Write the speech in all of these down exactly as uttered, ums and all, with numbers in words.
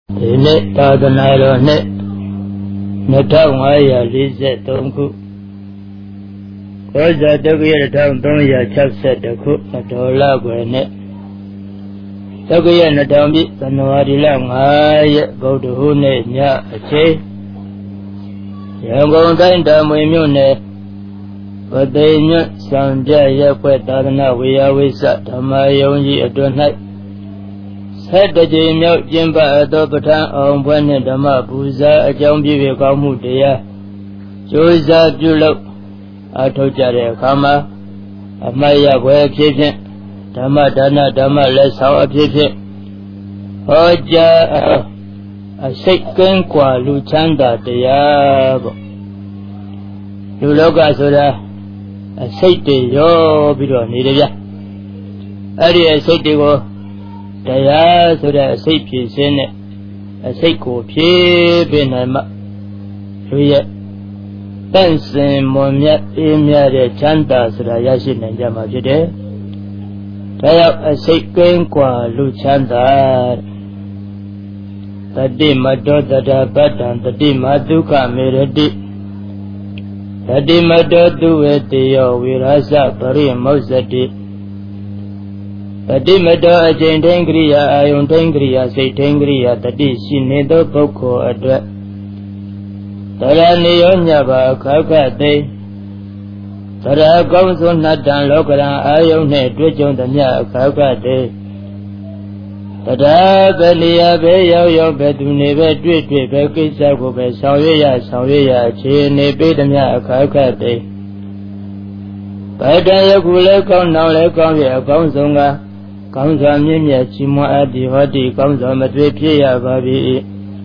ဒီနေ့သာသနာတော်နှစ်နှစ်ထောင်ငါးရာလေးဆယ်သုံးခုကောဇာတက္ကရာတစ်ထောင်သုံးရာ၆ဆယ့်တစ်ခုအတော်လကွယ်နဲ့တက္ကရာနှစ်ထောင်ပြည့်ဇန်နဝါရီလငါးရက်ဗုဒ္ဓဟူးနေ့ညအချိန်ရန်ကုန်တိုင်းတာမွေမြို့နယ်ပသိမ်ညွန့်စံပြရက်ွက်သာသနာဝေယဝိစ္စဓမ္မယုံကြီးအတွင်၌ဆက်တကြိမ်မြောက်ကျင်းပသောပဋ္ဌာန်းအောင်ပွဲနှင့်ဓမ္မပူဇာအကြောင်းပြည့်ကောင်းမှုတရားကြိုးစားပြုလုပ်အထောက်ကြတဲ့အခါမှာအမတ်ရခွဲဖြစ်ဖြင့်ဓမ္မဒါနဓမ္မလက်ဆောင်အဖြစ်ဖြင့်ဟောကြားအစိတ်ကင်းกว่าလူချမ်းသာတရားပေါ့လူလောကဆိုတာအစိတ်တွေရောပြီးတော့နေတယ်ဗျအဲ့ဒီအစိတ်တွေကိုတရားဆိုတဲ့အစိတ်ဖြည့်စင်းနဲ့အစိတ်ကိုဖြည့်ပေးနိုင်မှလူရဲ့တန့်စင်မွန်မြတ်အေးမြတဲ့ချမ်းသာဆိုတာရရှိနိုင်ကြမှာဖြစ်တယ်။ဒါကြောင့်အစိတ်ကင်းกว่าလူချမ်းသာတတိမတောတတပတ္တံတတိမဒုက္ခမေရတိတတိမတောသူဝေတေယောဝိရဇပရိမောဇ္ဇတိတတိမတောအကျင့်ထိန်ကရိယာအာယုန်ထိန်ကရိယာစိတ်ထိန်ကရိယာတတိရှိနေသောပုဂ္ဂိုလ်အတွက်တရားနေရောညပါအခါခသိတရားကောင်းစွာနှတ်တံလောကရန်အာယုန်နှင့်တွေ့ကြုံသမျှအခါခသိတရားပဲနေရာပဲရောက်ရောက်ပဲသူနေပဲတွေ့တွေ့ပဲကိစ္စကိုပဲဆောင်ရွက်ရဆောင်ရွက်ရအခြေအနေပေးသမျှအခါခသိဗတ္တယခုလည်းကောင်းနောက်လည်းကောင်းရဲ့အကောင်းဆုံးကကောင်းစွာမြင့်မြတ်ချီးမွမ်းအပ်သည်ဟောဒီကောင်းစွာမတွေ့ဖြစ်ရပါ၏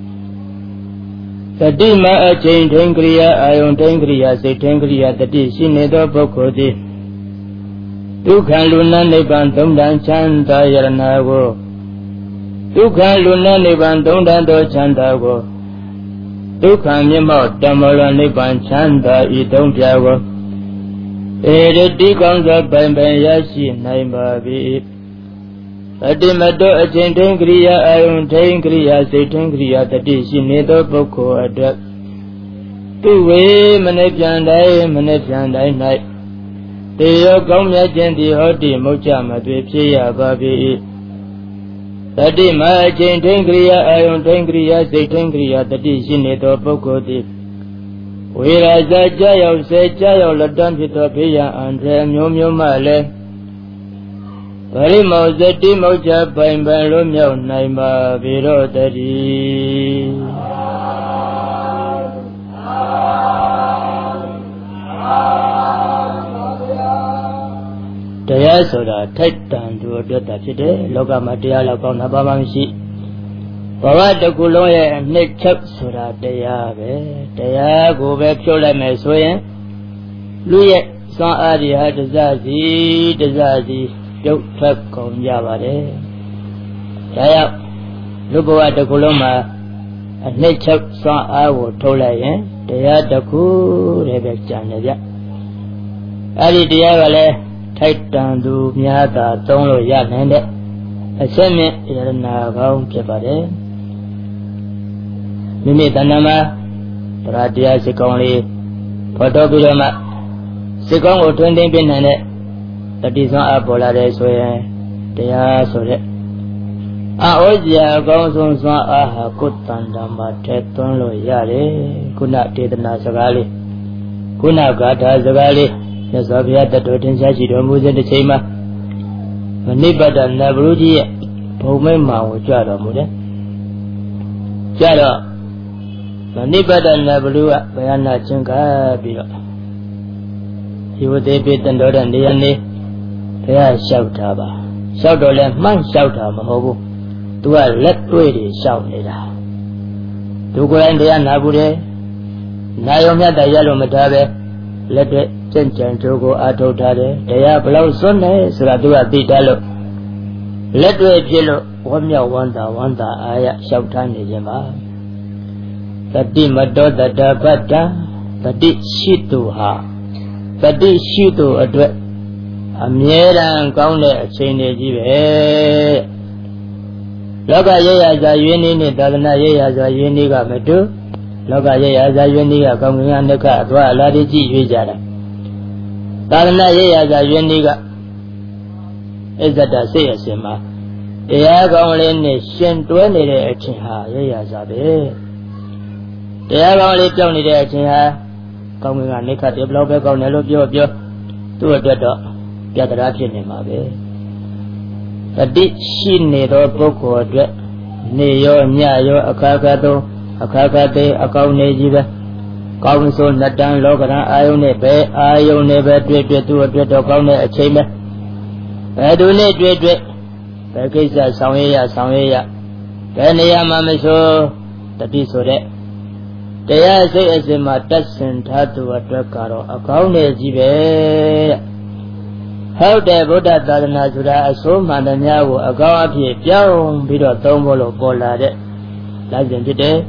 တတိမအချိန်ထိန်ကရိယာအာယုန်ထိန်ကရိယာစိတ်ထိန်ကရိယာတတိရှိနေသောပုဂ္ဂိုလ်သည်ဒုက္ခလူနာနိဗ္ဗာန်သုံးတန်ချမ်းသာယရဏကိုဒုက္ခလူနာနိဗ္ဗာန်သုံးတန်သောချမ်းသာကိုဒုက္ခမြတ်မောတမောလနိဗ္ဗာန်ချမ်းသာဤသုံးပြာကိုဧရတိကောင်းစွာပိုင်ပိုင်ရရှိနိုင်ပါ၏အတိမတောအချင်းထိန်ကရိယာအာယုန်ထိန်ကရိယာစိတ်ထိန်ကရိယာတတိရှိနေသောပုဂ္ဂိုလ်အတွက်သူဝေမနှပြန်တိုင်းမနှပြန်တိုင်း၌တေရောကောင်းမြတ်ခြင်းသည်ဟောတိမုတ်ချမသွေဖြစ်ရပါ၏တတိမအချင်းထိန်ကရိယာအာယုန်ထိန်ကရိယာစိတ်ထိန်ကရိယာတတိရှိနေသောပုဂ္ဂိုလ်သည်ဝေရာဇာကြောက်ရောက်စေကြောက်ရောက်လက်တန်းဖြစ်သောဘေးရန်အန္တရာယ်မျိုးမျိုးမှလည်းပရိမောဇတိမောချပိုင်ပိုင်လွတ်မြောက်နိုင်ပါပေတော့တည်းတရားဆိုတာထိုက်တန်သူအတွက်သာဖြစ်တယ်လောကမှာတရားလောက်ကောင်းတာဘာမှမရှိဘဝတစ်ခုလုံးရဲ့အနှစ်ချုပ်ဆိုတာတရားပဲတရားကိုပဲဖြုတ်လိုက်မယ်ဆိုရင်လူရဲ့စွမ်းအားတွေဟာတစစီတစစီပြုတ်ထွက်ကုန်ကြပါတယ်ဒါကြောင့်လူဘဝတစ်ခုလုံးမှာအနှစ်ချုပ်စွမ်းအားကိုထုတ်လိုက်ရင်တရားတစ်ခုတည်းပဲကျန်တယ်ဗျအဲ့ဒီတရားကလည်းထိုက်တန်သူများသာသုံးလို့ရနိုင်တဲ့အချက်မြင့်ယရနာကောင်းဖြစ်ပါတယ်မိမိတဏ္ဍာမှာတရားတရားစိတ်ကောင်းလေးဖော်ထုတ်ပြီးတော့မှစိတ်ကောင်းကိုထွန်းသိမ်းပြနိုင်တဲ့တတိစွမ်းအပေါ်လာတယ်ဆိုရင်တရားဆိုတဲ့အဩဇရာအကောင်းဆုံးစွမ်းအားဟာကိုယ်တဏ္ဍာမှာထည့်သွင်းလို့ရတယ်ခုနဒေသနာစကားလေးခုနဂါထာစကားလေးမြတ်စွာဘုရားတတ်တော်ထင်ရှားရှိတော်မူစဉ်တစ်ချိန်မှာမနိဗ္ဗာန်နဗရုကြီးရဲ့ဘုံမိတ်မာကိုကြွတော်မူတယ်ကြတော့မနိဗ္ဗာန်နဗရုကဘယနာချင်းကပြီးတော့ဒီဝတိပိတန်တော်တဲ့နေရာနေဘုရားလျှောက်တာပါလျှောက်တော့လဲမှန်းလျှောက်တာမဟုတ်ဘူးသူကလက်တွေ့တွေလျှောက်နေတာသူကိုယ်တိုင်တရားနာဘူးတယ်နာယုံမြတ်တရားလို့မထားပဲလက်တွေ့ကြံ့ကြံကြိုးကိုအာထုတ်ထားတယ်တရားဘလောက်စွန့်နေဆိုတာသူကသိတယ်လို့လက်တွေ့ဖြစ်လို့ဝမ်းမြောက်ဝမ်းသာဝမ်းသာအာရလျှောက်ထားနေခြင်းပါတတိမတောတတပတ္တတတိရှိသူဟာတတိရှိသူအတွက်အမြဲတမ်းကောင်းတဲ့အချိန်တွေကြီးပဲလောကရရဇာယွင်းနေနဲ့သာသနာရရဇာယွင်းနေကမတူလောကရရဇာယွင်းနေကကောင်းကင်ကနှက်ကအသွားအလားတကြည့်ရွေးကြတာသာသနာရရဇာယွင်းနေကအစ္ဆဒစိတ်အစဉ်မှာတရားကောင်းလေးနဲ့ရှင်တွဲနေတဲ့အချိန်ဟာရရဇာပဲတရားကောင်းလေးကြောက်နေတဲ့အချိန်ဟာကောင်းကင်ကနှက်ခတ်တယ်ဘလောက်ပဲကောင်းတယ်လို့ပြောပြောသူ့အတွက်တော့ပြတရာဖြစ်နေမှာပဲတတိရှိနေသောပုဂ္ဂိုလ်အတွက်နေရောညရောအခါခါသောအခါခါသေးအကောင်းနေကြီးပဲကောင်းဆိုနှစ်တန်းလောကရန်အာယုန်နဲ့ပဲအာယုန်နဲ့ပဲတွေ့တွေ့သူ့အတွက်တော့ကောင်းတဲ့အချိန်ပဲဘယ်သူနဲ့တွေ့တွေ့ဘယ်ကိစ္စဆောင်ရွက်ရဆောင်ရွက်ရဘယ်နေရာမှာမဆိုတတိဆိုတဲ့တရားစိတ်အစဉ်မှာတက်ဆင်ထားသူအတွက်ကတော့အကောင်းနေကြီးပဲဟုတ်တယ်ဗုဒ္ဓသာသနာဆိုတာအစိုးမှန်သမျှကိုအကောင်းအဖြစ်ပြောင်းပြီးတော့သုံးဖို့လို့ပေါ်လာတဲ့လက်ကျင်ဖြစ်တယ်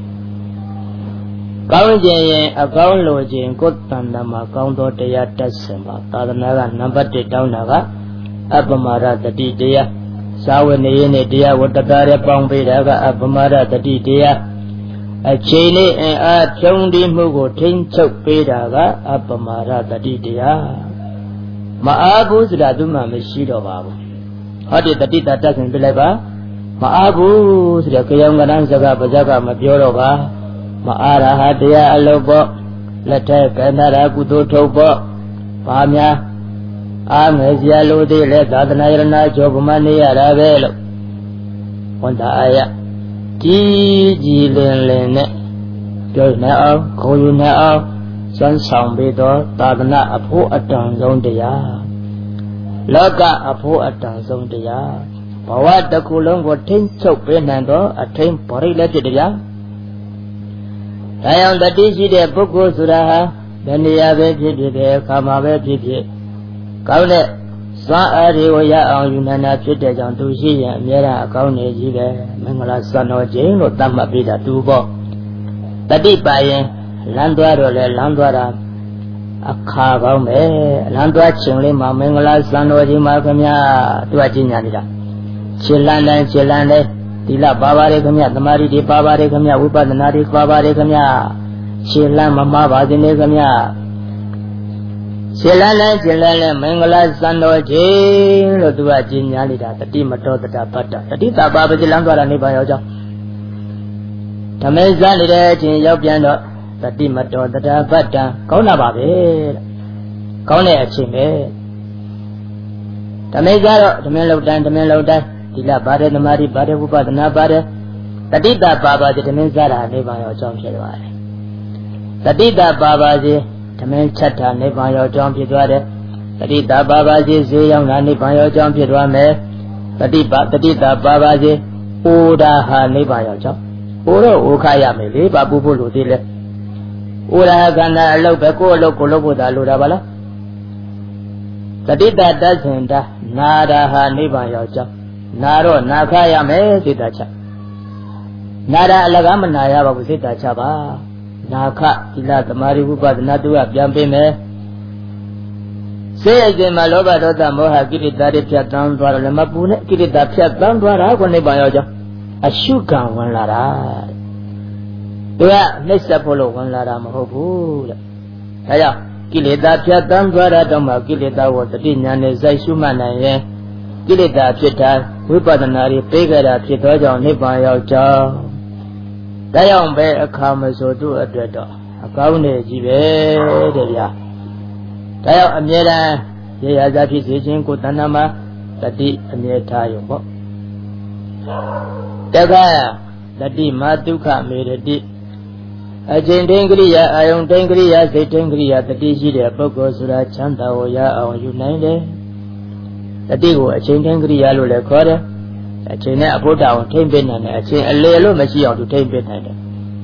ကောင်းခြင်းရင်အကောင်းလိုခြင်းကိုယ်တဏ္ဍာမှာကောင်းသောတရားတက်ဆင်ပါသာသနာကနံပါတ်တစ်တောင်းတာကအပမရတတိတရားသာဝနေရနဲ့တရားဝတ္တတာရဲ့ပေါင်းပေးတာကအပမရတတိတရားအချိန်လေးအင်အားဖြုံးပြီးမှုကိုထိန်းချုပ်ပေးတာကအပမရတတိတရားမအားဘူးဆိုတာသူမှမရှိတော့ပါဘူးဟောဒီတတိတာတက်ဆင်ပြလိုက်ပါမအားဘူးဆိုတော့ကြောင်ကရန်စကားပါဇက်ကမပြောတော့ပါမအားရဟာတရားအလုပ်ပေါ့လက်ထက်ကန္နာရာကုသိုလ်ထုတ်ပေါ့ဘာများအားငယ်စရာလိုသေးလဲသာသနာ့ရဏကျော်ပမနေရတာပဲလို့ဝန်တာအာရကြီးကြီးလင်းလင်းနဲ့ပြောနေအောင်ခေါ်ယူနေအောင်စွမ်းဆောင်ပြီးတော့သာသနာအဖို့အတန်ဆုံးတရားလောကအဖို့အတန်ဆုံးတရားဘဝတစ်ခုလုံးကိုထိမ့်ချုပ်ပေးနိုင်တော့အထိန်ဗရိတ်လည်းဖြစ်တရားဒါကြောင့်တတိရှိတဲ့ပုဂ္ဂိုလ်ဆိုတာဟာဘယ်နေရာပဲဖြစ်ဖြစ်တဲ့အခါမှာပဲဖြစ်ဖြစ်ကောင်းတဲ့စွမ်းအားတွေကိုရအောင်ယူနိုင်တာဖြစ်တဲ့ကြောင့်သူရှိရင်အများအားအကောင်းနေကြီးပဲမင်္ဂလာစွမ်းတော်ခြင်းလို့သတ်မှတ်ပေးတာသူပေါ့တတိပါရင်လမ်းသွားတော့လေလမ်းသွားတာအခါကောင်းပဲလမ်းသွားခြင်းလေးမှာမင်္ဂလာစွမ်းတော်ခြင်းမှာခင်ဗျာသူကကျင့်ညာနေတာခြေလန်းတိုင်းခြေလန်းတိုင်းသီလပါပါတယ်ခင်ဗျသမာဓိတွေပါပါတယ်ခင်ဗျဝိပဿနာတွေပါပါတယ်ခင်ဗျခြေလန်းမမပါစေနဲ့ခင်ဗျခြေလန်းတိုင်းခြေလန်းတိုင်းမင်္ဂလာစွမ်းတော်ခြင်းလို့သူကကျင့်ညာနေတာတတိမတော်တတပတ္တတတိတာပါပဲခြေလန်းသွားတာနေပါရောက်ကြောင်းဓမ္မစနေတဲ့အချိန်ရောက်ပြန်တော့တတိမတော်တတပတ္တကောင်းတာပါပဲကောင်းတဲ့အချိန်ပဲဓမ္မစတော့ဓမ္မလောက်တိုင်းဓမ္မလောက်တိုင်းသီလပါတယ်သမာဓိပါတယ်ဝိပဿနာပါတယ်တတိတာပါပါစေဓမ္မစတာနေပါရောက်အကြောင်းဖြစ်သွားတယ်တတိတာပါပါစေဓမ္မချက်တာနေပါရောက်အကြောင်းဖြစ်သွားတယ်တတိတာပါပါစေဈေးရောက်တာနေပါရောက်အကြောင်းဖြစ်သွားမယ်တတိပါတတိတာပါပါစေဩဒါဟာနေပါရောက်အကြောင်းဩတော့ဩခရမယ်လေဘာပူဖို့လို့သေးလဲဩဒါခန္ဓာအလုပ်ပဲကိုယ်အလုပ်ကိုလုပ်ဖို့သာလိုတာပါလားတတိတာတသင်တာနာတာဟာနေပါရောက်အကြောင်းနာတော့နာခရမယ်စိတ်တချနာတာအလကားမနာရပါဘူးစိတ်တချပါနာခသီလသမာဓိဝိပဿနာသူကပြန်ပေးမယ်စိတ်အစဉ်မှာလောဘဒေါသမောဟကိလေသာတွေဖြတ်တန်းသွားတော့လည်းမပူနဲ့ကိလေသာဖြတ်တန်းသွားတာကိုနိဗ္ဗာန်ရောက်ကြောင်းအရှုခံဝင်လာတာသူကနှိမ့်ဆက်ဖို့လို့ဝင်လာတာမဟုတ်ဘူးတဲ့ဒါကြောင့်ကိလေသာဖြတ်တန်းသွားတာတော့မှကိလေသာကိုတတိညာနဲ့ဇိုက်ရှုမှတ်နိုင်ရင်ကိလေသာဖြစ်တာဝိပဿနာတွေပေးကြတာဖြစ်သောကြောင့်နိဗ္ဗာန်ရောက်ကြောင်းဒါကြောင့်ပဲအခါမဆိုသူ့အတွက်တော့အကောင်းနေကြီးပဲတဲ့ဗျာဒါကြောင့်အမြဲတမ်းရရစားဖြစ်စေခြင်းကိုတဏ္ဍာမှာတတိအမြဲထားရုံပေါ့တက္ကတတိမာဒုက္ခမေရတိအကျင့်တိန်ကရိယာအာယုန်တိန်ကရိယာစိတ်တိန်ကရိယာတတိရှိတဲ့ပုဂ္ဂိုလ်ဆိုတာချမ်းသာကိုရအောင်ယူနိုင်တယ်တတိကိုအချိန်တိုင်းကရိယာလို့လည်းခေါ်တယ်အချိန်နဲ့အဖို့တောင်ထိမ့်ပေးနိုင်တယ်အချိန်အလေလို့မရှိအောင်သူထိမ့်ပေးနိုင်တယ်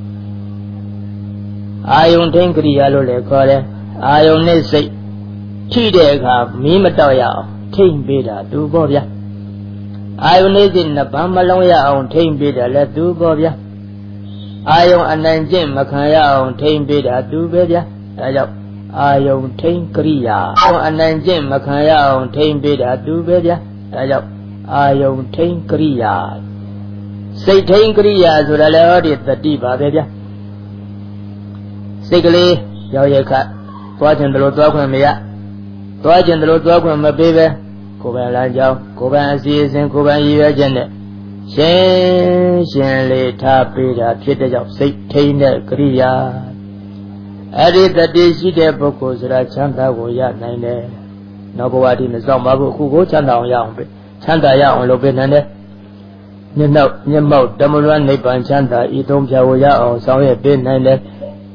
အာယုန်ထိမ့်ကရိယာလို့လည်းခေါ်တယ်အာယုန်နဲ့စိတ်ထိတဲ့အခါမီးမတော့ရအောင်ထိမ့်ပေးတာသူပေါ့ဗျာအာယုန်နဲ့စိတ်နှစ်ပန်းမလုံးရအောင်ထိမ့်ပေးတာလည်းသူပေါ့ဗျာအာယုန်အနိုင်ကျင့်မခံရအောင်ထိမ့်ပေးတာသူပဲဗျာဒါကြောင့်အာယုန်ထိန်ကရိယာအနိုင်ကျင့်မခံရအောင်ထိန်ပေးတာသူပဲဗျာဒါကြောင့်အာယုန်ထိန်ကရိယာစိတ်ထိန်ကရိယာဆိုတာလည်းဟောဒီတတိပါပဲဗျာစိတ်ကလေးရောက်ရခသွားခြင်းတလို့သွားခွင့်မရသွားခြင်းတလို့သွားခွင့်မပေးပဲကိုယ်ပိုင်လမ်းကြောင်းကိုယ်ပိုင်အစီအစဉ်ကိုယ်ပိုင်ရည်ရွယ်ချက်နဲ့ရှင်းရှင်းလေးထားပေးတာဖြစ်တဲ့ကြောင့်စိတ်ထိန်တဲ့ကရိယာအဲ့ဒီတတိရှိတဲ့ပုဂ္ဂိုလ်ဆိုတာချမ်းသာကိုရနိုင်တယ်နောက်ဘဝတည်းမစောင့်ပါဘူးအခုကိုချမ်းသာအောင်ရအောင်ပဲချမ်းသာရအောင်လုပ်ပေးနိုင်တယ်မျက်နှာမျက်မှောက်တမလွမ်းနိဗ္ဗာန်ချမ်းသာဤသုံးဖြာကိုရအောင်ဆောင်ရွက်ပေးနိုင်တယ်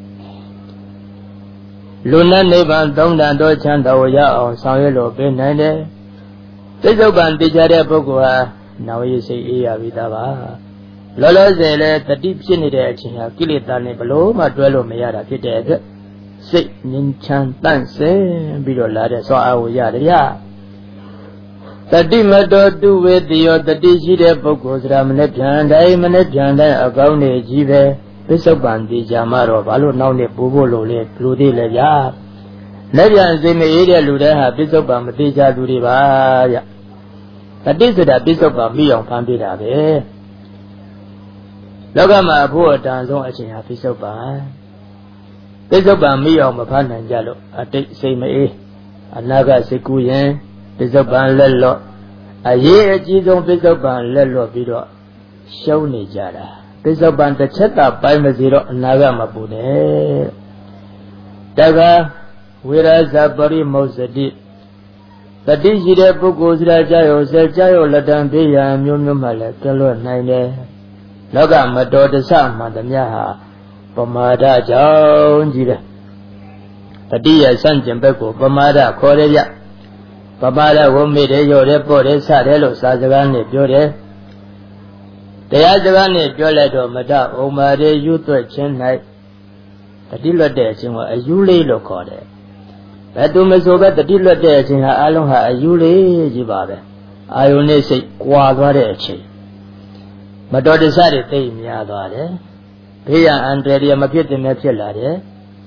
လူနဲ့နိဗ္ဗာန်သုံးတန်သောချမ်းသာကိုရအောင်ဆောင်ရွက်လို့ပေးနိုင်တယ်သိစ္ဆုတ်ပံသိကြတဲ့ပုဂ္ဂိုလ်ဟာနာဝိစိတ်အေးရပြီးသားပါလောလောဆယ်လဲတတိဖြစ်နေတဲ့အချိန်ဟာကိလေသာနဲ့ဘလို့မှတွဲလို့မရတာဖြစ်တဲ့အတွက်စိတ်ငြိမ်းချမ်းတန့်စင်ပြီးတော့လာတဲ့စွာအားကိုရတယ်ဗျာတတိမတော်တုဝေတိယောတတိရှိတဲ့ပုဂ္ဂိုလ်ဆိုတာမနဲ့ပြန်တိုင်းမနဲ့ပြန်တိုင်းအကောင်းနေကြီးပဲပစ္စုပန်တိကြမှာတော့ဘာလို့နောက်နဲ့ပို့ဖို့လို့လဲလူသေးလဲဗျာလက်ပြန်စိတ်မအေးတဲ့လူတွေဟာပစ္စုပန်မတိကြသူတွေပါဗျတတိဆိုတာပစ္စုပန်ပြီးအောင်ဖန်ပြတာပဲလောကမှာအဖို့အတန်ဆုံးအချိန်ဟာပစ္စုပန်ပစ္စုပန်ပြီးအောင်မဖန်နိုင်ကြလို့အတိတ်စိတ်မအေးအနာဂတ်စိတ်ကူးရင်ပစ္စုပန်လက်လော့အရေးအကြီးဆုံးပစ္စုပန်လက်လော့ပြီးတော့ရှုံးနေကြတာပစ္စုပန်တစ်ချက်သာပိုင်းမစီတော့အနာဂတ်မပူနဲ့တက္ကဝိရဇပရိမုစ္စတိတတိရှိတဲ့ပုဂ္ဂိုလ်စရာကြောက်စေကြောက်လက်တံပြရမျိုးမျိုးမှလည်းကျလွတ်နိုင်တယ်လောကမတော်တဆမှန်သမျှဟာပမာဒကြောင့်ကြီးတယ်တတိယဆန့်ကျင်ဘက်ကိုပမာဒခေါ်ရကြပမာဒကိုမေ့တယ်ရော့တယ်ပေါ့တယ်စတယ်လို့စာစကားနဲ့ပြောတယ်တရားစကားနဲ့ပြောလိုက်တော့မတဩမာရေယူသွက်ခြင်း၌တတိလွတ်တဲ့အခြင်းကိုအယူလေးလို့ခေါ်တယ်ဘယ်သူမဆိုပဲတတိလွတ်တဲ့အခြင်းဟာအလုံးဟာအယူလေးကြီးပါပဲအာယုန်နဲ့စိတ်ကွာသွားတဲ့အချိန်မတော်တဆတွေသိများသွားတယ်ဘေးရန်အန္တရာယ်မဖြစ်တင်မဲ့ဖြစ်လာတယ်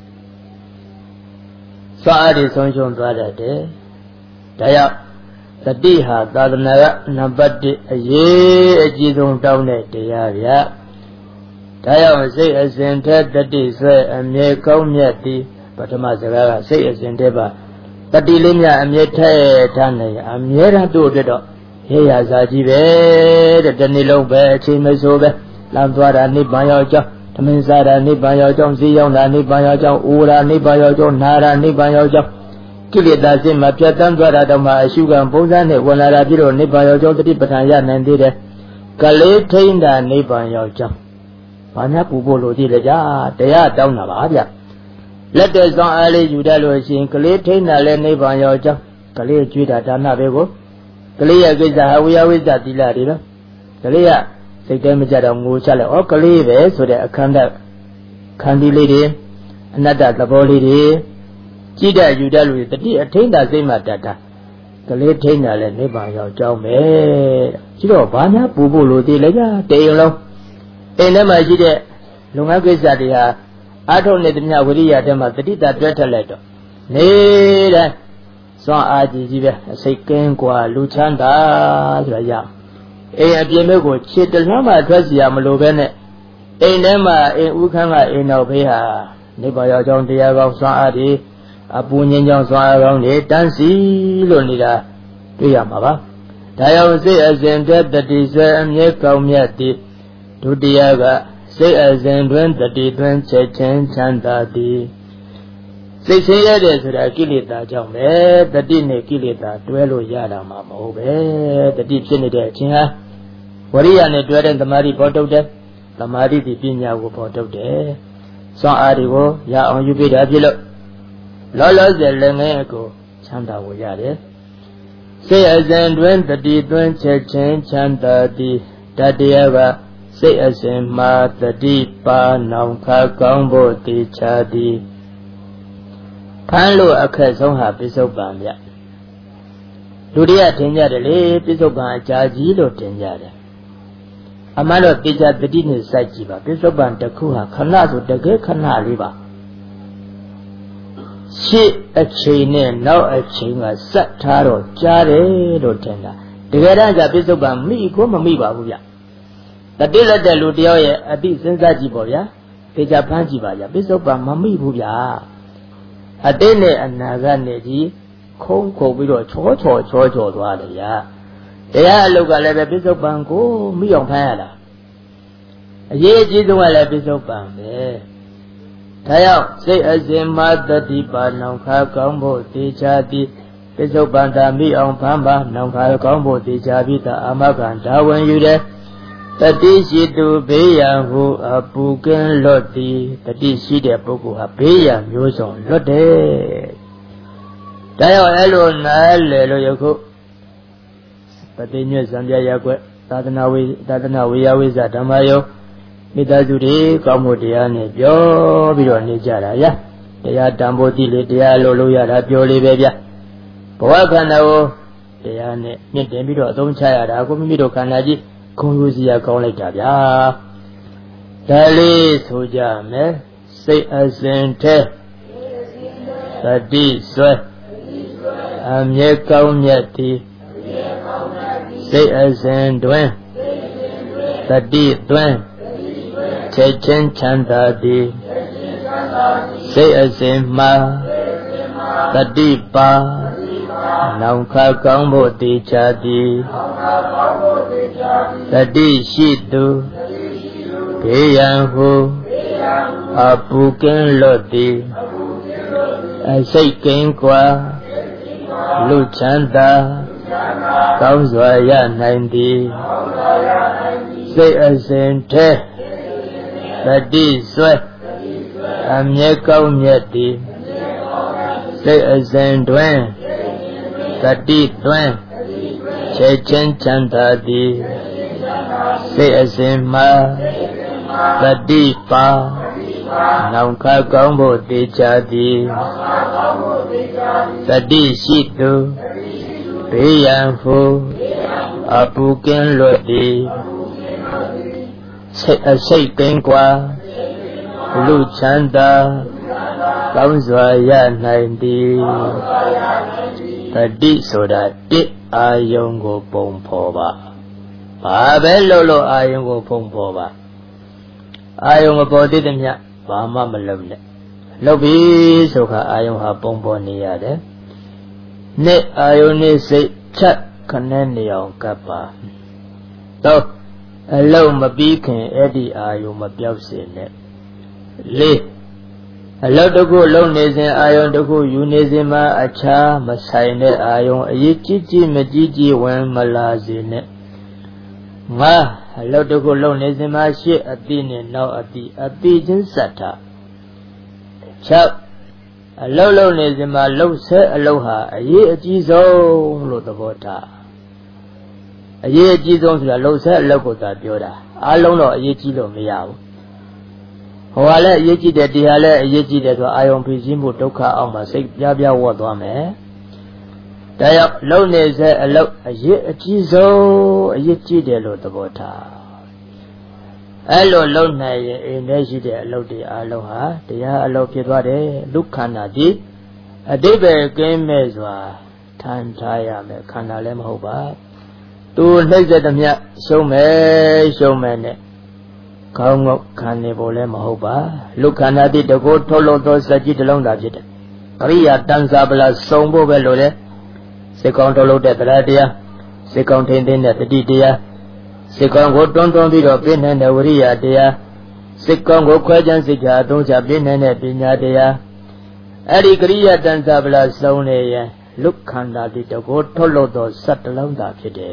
စွာအားတွေဆုံးရှုံးသွားတတ်တယ်ဒါကြောင့်တတိဟာသာသနာ့နံပါတ်တစ်အရေးအကြီးဆုံးတောင်းတဲ့တရားဗျာဒါကြောင့်စိတ်အစဉ်ထက်တတိဆွဲအမြဲကောင်းမြတ်သည်ပထမစကားကစိတ်အစဉ်တည်းပါတတိလေးများအမြဲထက်ထားနေအမြဲတမ်းတို့အတွက်တော့ဟေးရစာကြီးပဲတဲ့ဒီနေ့လုံးပဲအချိန်မဆိုပဲလမ်းသွားတာနိဗ္ဗာန်ရောက်ကြောင်းသမင်းစားတာနိဗ္ဗာန်ရောက်ကြောင်းဈေးရောက်တာနိဗ္ဗာန်ရောက်ကြောင်းအိုရာနိဗ္ဗာန်ရောက်ကြောင်းနာရာနိဗ္ဗာန်ရောက်ကြောင်းကိလေသာစိတ်မှာပြတ်တန်းသွားတာတော့မှအရှုခံပုံစံနဲ့ဝင်လာတာပြီးတော့နိဗ္ဗာန်ရောက်ကြောင်းတတိပဋ္ဌာန်ရနိုင်သေးတယ်ကလေးထိန်တာနိဗ္ဗာန်ရောက်ကြောင်းဘာများပူဖို့လို့ကြည့်လေကြာတရားတောင်းတာပါဗျလက်တဲ့ဆောင်အားလေးယူတတ်လို့ရှိရင်ကလေးထိန်တာလည်းနိဗ္ဗာန်ရောက်ကြောင်းကလေးကျွေးတာဒါနပဲကိုကလေးရဲ့ကိစ္စဟာဝိယဝိဇ္ဇတိလာတွေနော်ကလေးကစိတ်တဲမကြတော့ငိုချလိုက်ဩကလေးပဲဆိုတဲ့အခန္ဓာခန္ဒီလေးတွေအနတ္တသဘောလေးတွေကြည့်တတ်ယူတတ်လို့တတိအထိန်တာစိတ်မှတတ်တာကလေးထိန်တာလည်းနိဗ္ဗာန်ရောက်ကြောင်းပဲရှိတော့ဘာများပူဖို့လို့ဒီလေကတေယုံလုံးအိမ်ထဲမှာရှိတဲ့လုပ်ငန်းကိစ္စတွေဟာအားထုတ်နေသမျှဝိရိယထဲမှာတတိတာတွဲထက်လိုက်တော့နေတိုင်းစွမ်းအားကြီးကြီးပဲအစိတ်ကင်းกว่าလူချမ်းသာဆိုတာရအိမ်အပြင်ဘက်ကိုခြေတလှမ်းမှထွက်စီရမလို့ပဲနဲ့အိမ်ထဲမှာအိမ်ဥခန်းကအိမ်တော်ဖေးဟာနိဗ္ဗာန်ရောက်ကြောင်းတရားကောင်းစွမ်းအားတွေအပူငြိမ်းချမ်းစွမ်းအားကောင်းတွေတန်းစီလို့နေတာတွေ့ရမှာပါဒါကြောင့်စိတ်အစဉ်တည်းတတိဆွဲအမြဲကောင်းမြတ်သည်ဒုတိယကစိတ်အစဉ်တွင်တတိတွင်ချက်ချင်းချမ်းသာသည်စိတ်ဆင်းရဲတယ်ဆိုတာကိလေသာကြောင့်ပဲတတိနဲ့ကိလေသာတွဲလို့ရတာမှမဟုတ်ပဲတတိဖြစ်နေတဲ့အချင်းဟာဝရိယနဲ့တွဲတဲ့သမာဓိပေါ်ထုတ်တယ်သမာဓိဒီပညာကိုပေါ်ထုတ်တယ်စွမ်းအားတွေကိုရအောင်ယူပြတာဖြစ်လို့လောလောဆယ်လည်းငယ်အကိုချမ်းသာကိုရတယ်စိတ်အစဉ်တွင်တတိတွင်ချက်ချင်းချမ်းသာသည်တတရားကစိတ်အစဉ်မှာတတိပါနောင်ခါကောင်းဖို့တည်ချသည်ဖမ်းလို့အခက်ဆုံးဟာပစ္စုပန်ဗျလူတွေကထင်ကြတယ်လေပစ္စုပန်အကြာကြီးလို့ထင်ကြတယ်အမှန်တော့တေချာတတိနဲ့စိုက်ကြည့်ပါပစ္စုပန်တစ်ခုဟာခဏဆိုတကယ်ခဏလေးပါရှေ့အချိန်နဲ့နောက်အချိန်ကစက်ထားတော့ကြားတယ်လို့ထင်တာတကယ်တမ်းကျပစ္စုပန်မိကိုမမိပါဘူးဗျတတိလက်တဲ့လူတယောက်ရဲ့အတိစဉ်းစားကြည့်ပေါ့ဗျာတေချာဖမ်းကြည့်ပါဗျာပိဿုပန်မမိဘူးဗျာအတိနဲ့အနာဂတ်နဲ့ကြီးခုံးခုံပြီးတော့ချောချောချောချောသွားတယ်ဗျာတရားအလုပ်ကလည်းပဲပိဿုပန်ကိုမိအောင်ဖမ်းရတာအရေးအကြီးဆုံးကလည်းပိဿုပန်ပဲဒါကြောင့်စိတ်အစဉ်မှာတတိပါနောင်ခါကောင်းဖို့တေချာသည်ပိဿုပန်သာမိအောင်ဖမ်းပါနောင်ခါကောင်းဖို့တေချာပြီးသာအာမခံဒါဝင်ယူတယ်တတိရှိသူဘေးရန်ဟုအပူကင်းလွတ်သည်တတိရှိတဲ့ပုဂ္ဂိုလ်ဟာဘေးရန်မျိုးစုံလွတ်တယ်ဒါကြောင့်အဲ့လိုနားလေလို့ယခုပတိညွတ်ဇံပြရက်ွက်သာသနာဝေသာသနာဝေယဝိဇ္ဇဓမ္မယောမိသားစုတွေကောင်းမှုတရားနဲ့ပြောပြီးတော့နေကြတာဗျာတရားတန်ဖိုးတိလေတရားလို့လို့ရတာပြောလေးပဲဗျာဘဝခန္ဓာကိုတရားနဲ့မြင့်တင်ပြီးတော့အသုံးချရတာကိုမိမိတို့ခန္ဓာကြီးဂုဏ်ယူစရာကောင်းလိုက်တာဗျာဒါလေးဆိုကြမယ်စိတ်အစဉ်ထဲသတိဆွဲအမြဲကောင်းမြတ်သည်စိတ်အစဉ်တွင်သတိတွင်ချက်ချင်းချမ်းသာသည်စိတ်အစဉ်မှာသတိပါနောင်ခါကောင်းဖို့တေချာသည်တတိရှိသူဘေးရန်ဟုအပူကင်းလွတ်သည်အစိတ်ကင်းကွာလူချမ်းသာကောင်းစွာရနိုင်သည်စိတ်အစဉ်ထဲတတိဆွဲအမြဲကောင်းမြတ်သည်စိတ်အစဉ်တွင်တတိတွင်ချက်ချင်းချမ်းသာသည်စိတ်အစဉ်မှာတတိပါနောင်ခါကောင်းဖို့တေချာသည်တတိရှိသူဘေးရန်ဟုအပူကင်းလွတ်သည်စိတ်အစိတ်ကင်းကွာလူချမ်းသာကောင်းစွာရနိုင်သည်တတိဆိုတာတစ်အာယုံကိုပုံဖော်ပါဘာပဲလို့လို့အာယုံကိုပုံဖော်ပါအာယုံမပေါ်သေးတဲ့မြတ်ဘာမှမလုပ်နဲ့လုပ်ပြီဆိုခါအာယုံဟာပုံပေါ်နေရတယ်နှစ်အာယုံနဲ့စိတ်ချက်ခနဲ့နေအောင်ကပ်ပါတော့အလုံးမပြီးခင်အဲ့ဒီအာယုံမပြောက်စေနဲ့လေးအလုံးတစ်ခုလုံးနေစဉ်အာယုံတစ်ခုယူနေစဉ်မှာအခြားမဆိုင်တဲ့အာယုံအရေးကြီးကြီးမကြီးကြီးဝင်မလာစေနဲ့ငါအလုံးတစ်ခုလုံးနေစဉ်မှာရှေ့အတိနဲ့နောက်အတိအတိချင်းစက်ထား၆အလုံးလုံးနေစဉ်မှာလှုပ်ဆဲအလုံးဟာအရေးအကြီးဆုံးလို့သဘောထားအရေးအကြီးဆုံးဆိုတာလှုပ်ဆဲအလုံးကိုသာပြောတာအလုံးတော့အရေးကြီးလို့မရဘူးဟောလည်းအရေးကြီးတယ်တရားလည်းအရေးကြီးတယ်ဆိုအာယုံဖြစ်ခြင်းမှုဒုက္ခအောင်မှာစိတ်ပြားပြားဝတ်သွားမယ်ဒါကြောင့်လုံနေစေအလုံးအရေးအကြီးဆုံးအရေးကြီးတယ်လို့သဘောထားအဲ့လိုလုံနိုင်ရင်အိမ်ထဲရှိတဲ့အလုံးတွေအလုံးဟာတရားအလုံးဖြစ်သွားတယ်လူခန္ဓာဒီအတိပ္ပယ်ကင်းမဲ့စွာထမ်းထားရမယ်ခန္ဓာလည်းမဟုတ်ပါသူနှိမ့်တဲ့မြတ်ရှုံးမယ်ရှုံးမယ်နဲ့ကောင်းငုတ်ခံနေဖို့လည်းမဟုတ်ပါလူခန္ဓာတိတကိုထုတ်လို့သောစัจจิတလုံးသာဖြစ်တယ်အရိယာတန်စာပလာစုံဖို့ပဲလို့လေစိတ်ကောင်းထုတ်လို့တဲ့တရားတရားစိတ်ကောင်းထိန်းသိမ်းတဲ့တတိတရားစိတ်ကောင်းကိုတွန်းတွန်းပြီးတော့ပြည့်နိုင်တဲ့ဝိရိယတရားစိတ်ကောင်းကိုခွဲခြမ်းစိတ်ချအသုံးချပြည့်နိုင်တဲ့ပညာတရားအဲ့ဒီကရိယာတန်စာပလာစုံနေရင်လူခန္ဓာတိတကိုထုတ်လို့သောစัจတလုံးသာဖြစ်တယ်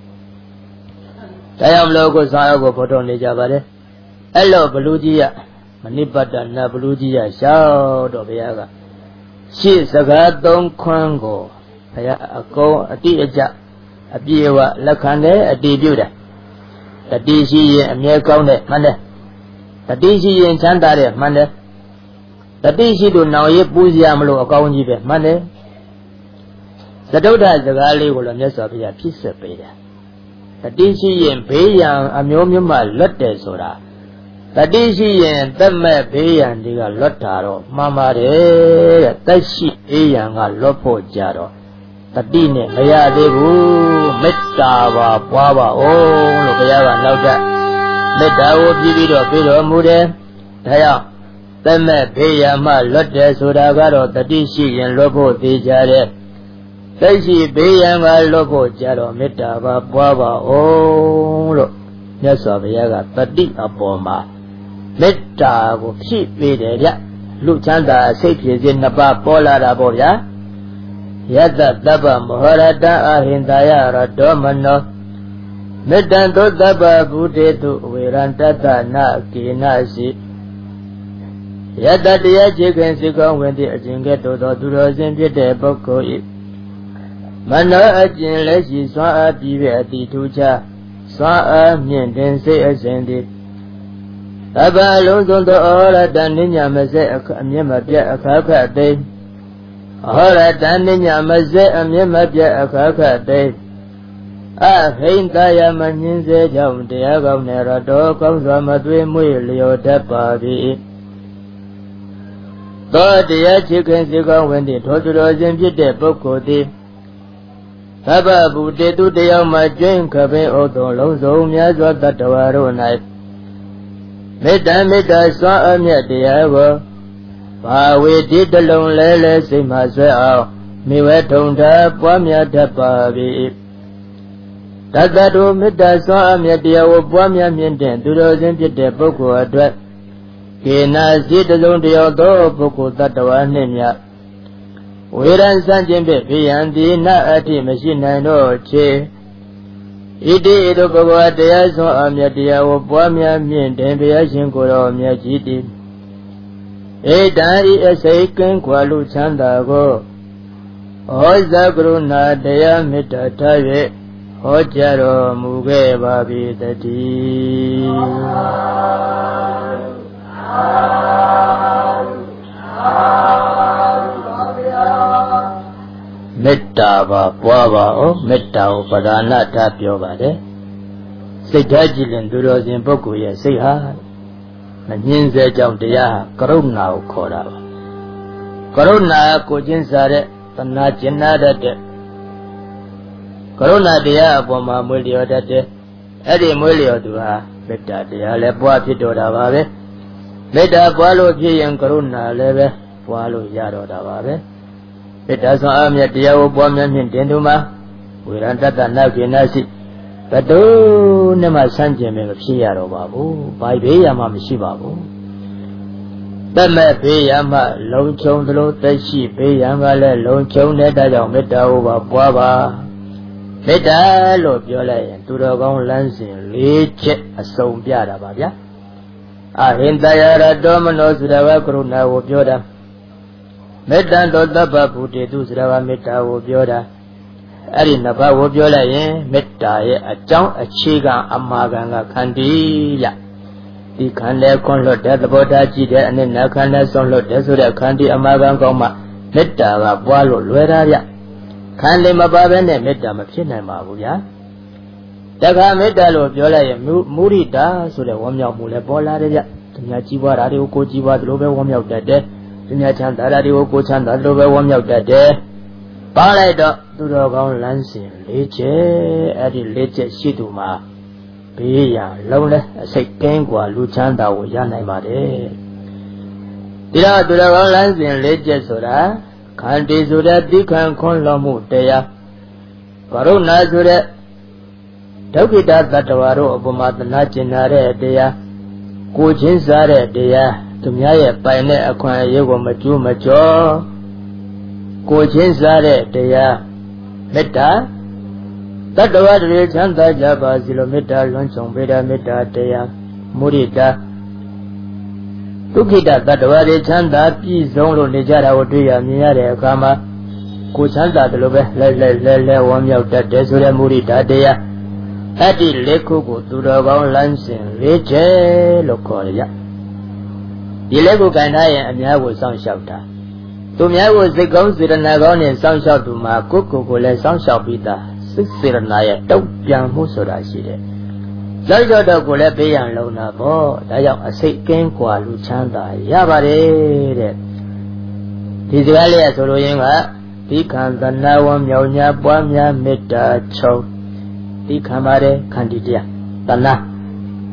တရားမလို့ကိုစာရောက်ကိုဖော်ထုတ်နေကြပါတယ်အဲ့လိုဘလူကြီးရမနိပတ္တနာဘလူကြီးရရှောက်တော့ဘုရားကရှေ့စကားသုံးခွန်းကိုဘုရားအကုန်အတိအကျအပြည့်အဝလက်ခံတယ်အတည်ပြုတယ်တတိရှိရင်အမြဲကောင်းတယ်မှန်တယ်တတိရှိရင်ချမ်းသာတယ်မှန်တယ်တတိရှိသူနောင်ရပူဇော်မလို့အကောင်းကြီးပဲမှန်တယ်သတုဒ္ဓစကားလေးကိုလည်းမြတ်စွာဘုရားဖြစ်ဆက်ပေးတယ်တတိရှိရင်ဘေးရန်အမျိုးမျိုးမှလွတ်တယ်ဆိုတာတတိရှိရင်သက်မဲ့ဘေးရန်တွေကလွတ်တာတော့မှန်ပါတယ်တဲ့သက်ရှိဘေးရန်ကလွတ်ဖို့ကြတော့တတိနဲ့မရသေးဘူးမေတ္တာပါပွားပါအောင်လို့ဘုရားကနောက်ထပ်မေတ္တာကိုပြီးပြီးတော့ပြီးတော်မူတယ်ဒါကြောင့်သက်မဲ့ဘေးရန်မှလွတ်တယ်ဆိုတာကတော့တတိရှိရင်လွတ်ဖို့သိကြတယ်သိရှိဘေးရန်ကလွတ်ဖို့ကြတော့မေတ္တာပါပွားပါအောင်လို့မြတ်စွာဘုရားကတတိအပေါ်မှာမေတ္တာကိုဖြည့်ပေးတယ်ဗျလူချမ်းသာအစိတ်ဖြစ်စေနှစ်ပါးပေါ်လာတာပေါ့ဗျာယတ္တတပ္ပမဟရတအဟိန္ဒာယရတောမနောမေတ္တံသောတပ္ပဗုဒေတုဝေရံတတ္တနာကေနစီယတ္တတရားခြေခင်စိကောင်းဝင်သည့်အကျင့်ကဲ့သို့သောသူတော်စင်ဖြစ်တဲ့ပုဂ္ဂိုလ်၏မနောအကျင့်လက်ရှိစွမ်းအားပြီးပဲအတိထူးခြားစွမ်းအားမြင့်တင်စိတ်အစဉ်သည်တပ္ပအလုံးစုံသောအဟရတနိညာမစဲအမျက်မပြတ်အခါခတ်သိအဟရတနိညာမစဲအမျက်မပြတ်အခါခတ်သိအဟိန္ဒယမညင်းစေကြောင့်တရားကောင်းနဲ့ရတော်ကောင်းစွာမသွေးမွေ့လျော်တတ်ပါ၏သောတရားချစ်ခင်စေကောင်းဝင်သည့်ထိုသူတော်စင်ဖြစ်တဲ့ပုဂ္ဂိုလ်သည်သဗ္ဗဗုတေတုတရားမှာကျွင်းခပင်ဩသောလုံးစုံများစွာတတ္တဝါတို့၌မေတ္တာမေတ္တာစွမ်းအမြတ်တရားကိုဘာဝေတိတလုံးလဲလဲစိတ်မှဆွဲအောင်မိဝဲထုံတာပွားများတတ်ပါ၏တတ္တတို့မေတ္တာစွမ်းအမြတ်တရားကိုပွားများမြင့်တဲ့သူတော်စင်ဖြစ်တဲ့ပုဂ္ဂိုလ်အတွက်ကေနာစီတလုံးတယောက်သောပုဂ္ဂိုလ်တ attva နှင့်မြတ်ဝေရန်စံခြင်းဖြင့်ဘေးရန်ဒီနအတ္တိမရှိနိုင်တော့ချေဣတိဣတုဘဂဝါတရားစွမ်းအမြတ်တရားကိုပွားများမြင့်တဲ့ဘုရားရှင်ကိုယ်တော်မြတ်ကြီးတည်ဧတံဤအစိတ်ကင်းကွာလူချမ်းသာကိုဟောဇဂရုဏာတရားမေတ္တာထား၍ဟောကြားတော်မူခဲ့ပါပြီတည်းမေတ္တာပါပွားပါအောင်မေတ္တာကိုပဓာနထားပြောပါတယ်စိတ်ထားကြည်လင်သူတော်စင်ပုဂ္ဂိုလ်ရဲ့စိတ်ဟာမငြင်းစေကြောင့်တရားကရုဏာကိုခေါ်တာပါကရုဏာကိုချင်းစားတဲ့တဏှာကျင်နာတတ်တဲ့ကရုဏာတရားအပေါ်မှာမွေးလျော်တတ်တဲ့အဲ့ဒီမွေးလျော်သူဟာမေတ္တာတရားလည်းပွားဖြစ်တော်တာပါပဲမေတ္တာပွားလို့ဖြစ်ရင်ကရုဏာလည်းပဲပွားလို့ရတော့တာပါပဲမေတ္တာဆောင်အမြတ်တရားကိုပွားများမြင့်တင်သူမှာဝေရတတ္တနာကိနစီဘတုနဲ့မှဆန်းကျင်မယ်မဖြစ်ရတော့ပါဘူးဘာဘေးရမှမရှိပါဘူးတမဲ့ဘေးရမှလုံခြုံသလိုသက်ရှိဘေးရန်ကလည်းလုံခြုံတဲ့ဒါကြောင့်မေတ္တာကိုပါပွားပါမေတ္တာလို့ပြောလိုက်ရင်သူတော်ကောင်းလမ်းစဉ်၄ချက်အစုံပြတာပါဗျာအဟိန္ဒယရတောမနောဆိုတာကကရုဏာကိုပြောတာမေတ္တံသောတပ္ပဗုတေတုဆိုတာကမေတ္တာကိုပြောတာအဲ့ဒီနှစ်ပါးကိုပြောလိုက်ရင်မေတ္တာရဲ့အကြောင်းအခြေခံအမှားခံကခန္တီရဒီခန္ဓာခွန်လွတ်တဲ့သဘောထားကြည့်တဲ့အနည်းနာခန္ဓာဆုံးလွတ်တဲ့ဆိုတဲ့ခန္တီအမှားခံကောင်းမှမေတ္တာကပွားလို့လွယ်တာဗျခန္ဓာမပါဘဲနဲ့မေတ္တာမဖြစ်နိုင်ပါဘူးဗျာတခါမေတ္တာလို့ပြောလိုက်ရင်မုရိတာဆိုတဲ့ဝမ်းမြောက်မှုလည်းပေါ်လာတယ်ဗျသူများကြီးပွားတာတွေကိုကိုကြီးပွားသလိုပဲဝမ်းမြောက်တတ်တယ်သူများချမ်းသာတာတွေကိုကိုချမ်းသာသလိုပဲဝမ်းမြောက်တတ်တယ်ပါလိုက်တော့သူတော်ကောင်းလမ်းစဉ်၄ချက်အဲ့ဒီ၄ချက်ရှိသူမှာဘေးရန်လုံးလဲအစိတ်ကင်းกว่าလူချမ်းသာကိုရနိုင်ပါတယ်ဒီတော့သူတော်ကောင်းလမ်းစဉ်၄ချက်ဆိုတာခန္တီဆိုတဲ့တိခံခွန်လွန်မှုတရားကရုဏာဆိုတဲ့ဒုက္ခိတသတ္တဝါတို့အပေါ်မှာသနာကျင်နာတဲ့တရားကိုချင်းစားတဲ့တရားသူများရဲ့ပိုင်တဲ့အခွင့်အရေးကိုမကျူးမကျော်ကိုချင်းစားတဲ့တရားမေတ္တာတတ္တဝါတွေချမ်းသာကြပါစေလို့မေတ္တာလွန်ဆောင်ပေးတာမေတ္တာတရားမုဒိတာဒုက္ခိတသတ္တဝါတွေချမ်းသာပြည့်စုံလို့နေကြတာကိုတွေ့ရမြင်ရတဲ့အခါမှာကိုချမ်းသာတယ်လို့ပဲလဲလဲလဲလဲဝမ်းမြောက်တတ်တယ်ဆိုတဲ့မုဒိတာတရားအဲ့ဒီလေးခုကိုသူတော်ကောင်းလမ်းစဉ်လေးချက်လို့ခေါ်ရဒီလေးခုကန်ထားရင်အများကိုစောင့်ရှောက်တာသူများကိုစိတ်ကောင်းစေတနာကောင်းနဲ့စောင့်ရှောက်သူမှာကိုယ်ကိုယ်ကိုလည်းစောင့်ရှောက်ပြီးသားစိတ်စေတနာရဲ့တုံ့ပြန်မှုဆိုတာရှိတယ်။စောင့်ရှောက်တော့ကိုလည်းပေးရန်လုံတာပေါ့ဒါကြောင့်အစိတ်ကင်းกว่าလူချမ်းသာရပါတယ်တဲ့ဒီစကားလေးဆိုလိုရင်းကဒီခံသနာဝမြောင်ညာပွားများမေတ္တာချုံဒီခံပါတယ်ခန္တီတရားတဏှာ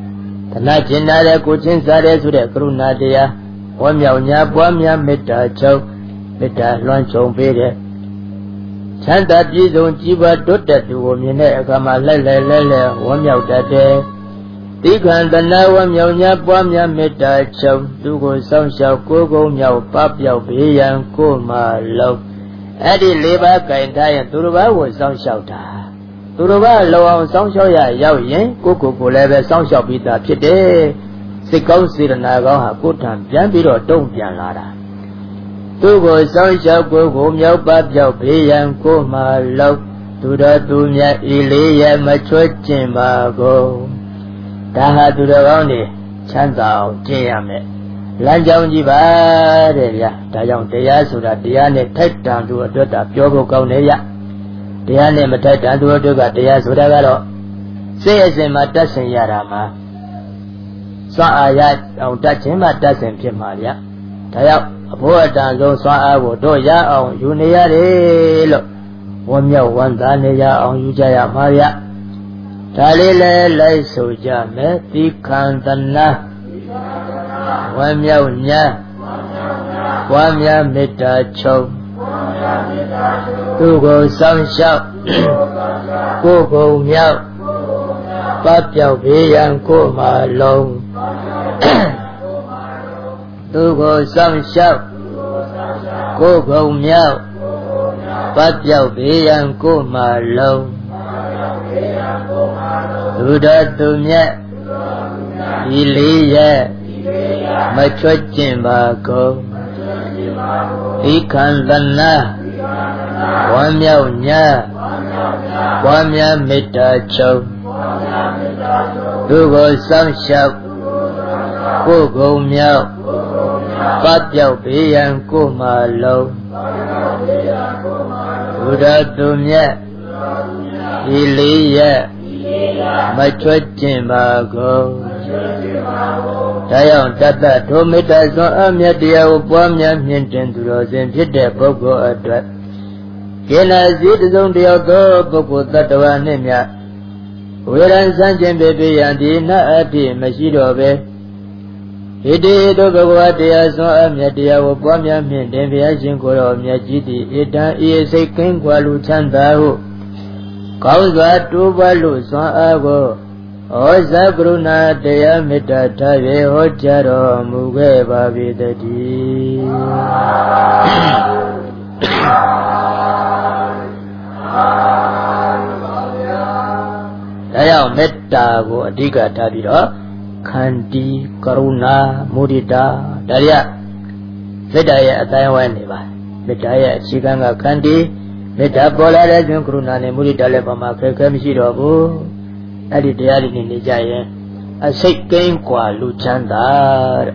Tana Jinare Kuchin Sare Sude Kruna Dia, Wamya Wamya Meta Chow, Meta Lonchon Bede. Chanda Jizon Jiba Dota to Womine Kama Lele Lele, Wamya Dade. Tikan Dana Wamya Wamya Meta Chow, Dugo Sunshine, Gogo Meow, Pap Yao Bian, Koma Low. Eddie Leba Kaintai and Turuba was some shelter. Turuba low some shoya yao yen, Coco Leve, some shall be that today. Sikon Sir Naga, good time, Jambiro, don't Janara. Tugo some shall go home, Yao Pap Yao Bian, Koma Low, to the Dunya Ilia, Mature Chimbago. Taha to the Roni, Chanzao, Jiame. Lanjang Jiba, Tayang Tea, so that Diane take down to a daughter, Piogo Kauneya. Diane Matai down to a daughter, Tea Sudagaro. Say as in my dozen Yarama. So I had on touching my dozen Pimalia. Tayang, a poor danzo, so I would do ya on Uniare. One year, one Daneya on Ujaya Maria. Talile lay so jame, the Kantana. Wamya Unya, Wamya Meta Chow, Tugo Sunshine, Gogo Meow, Pap Yao Bian, Koma Long, Tugo Sunshine, Gogo Meow, Pap Yao Bian, Koma Long, Tuda Dunya, Ilia. Mature Jimbago, Ikan Dana, Wamya Unya, Wamya Meta Chow, Dugo Sunshine, Gogo Meow, Pap Yao Bian, Koma Low, Uda Dunya, Ilia, Mature Jimbago. Tayang Tata Tomita Son Amyatia Upamya Mintin to those in Pite Pogo Adrat. Kena Zidon the Auto Pogo Tatawa Nemia. Whereas Sanjay Baby and Dina Ati Mashidobe. He did over the Son Amyatia Upamya Mintin, Viajinkoro Myajiti, Itan is a king Waluchandahu. Kauswa to Walu Son Ago. Oza Bruna Dea Mita Tavi Hojaro Muge Bavidati Daya Metta Go Adiga Tabira Kanti Karuna Mudita Daya Vedaya Atayawaniva Metaya Chiganga Kanti Meta Bola Kuruna Mudita Lepama Kamishirobu Adi Diari Nijaye, a sick game qua Luchanda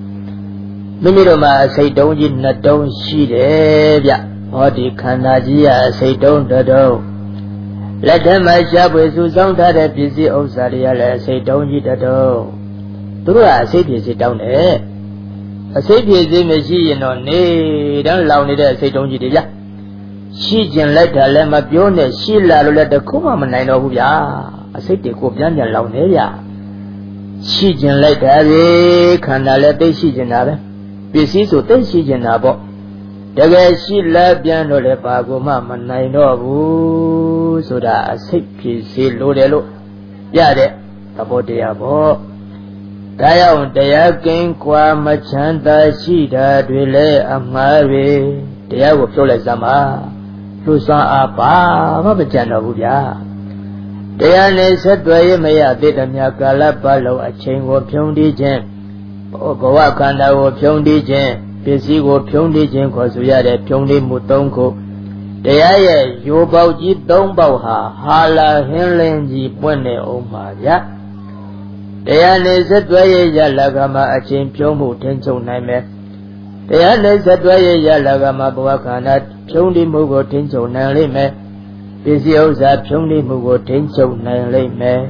Miniroma say don't you not don't see the or the Kanajia say don't do. Let them my shop with Susan that busy of Saria say don't you do. Do I say this down there? A say busy machine on ne, don't allow me to say don't you ya. She can let her let my pure, she let the Kuma I know ya. I say the Kopian Launeria. She can let her can I let the she general. Busy so then she general. The way she left Biano le Pago Mamma I know so that I say peace Lodelo. Yade, about the abo. Dion Dea King Qua Machanda Shida Dwele Amare. The Ago Solazama. Lusa Apa, Mabajana Buya. Diane said, Dway may I did a Miakala Palo, a chain or Pyondi Jen. Ogawakanda or Pyondi Jen, Pisi or Pyondi Jen, cause we had a Pyondi Mutonko. Diane, you bow ye don't bow ha, Hala Henlenji Pone Omaya. Diane said, Dway Yalagama, a chain Pyomu Tenso Name. Diane said, Dway Yalagama Boakana, Pyondi Mugo Tenso Name. Physiosa Pyondi Mugo Tenso Name.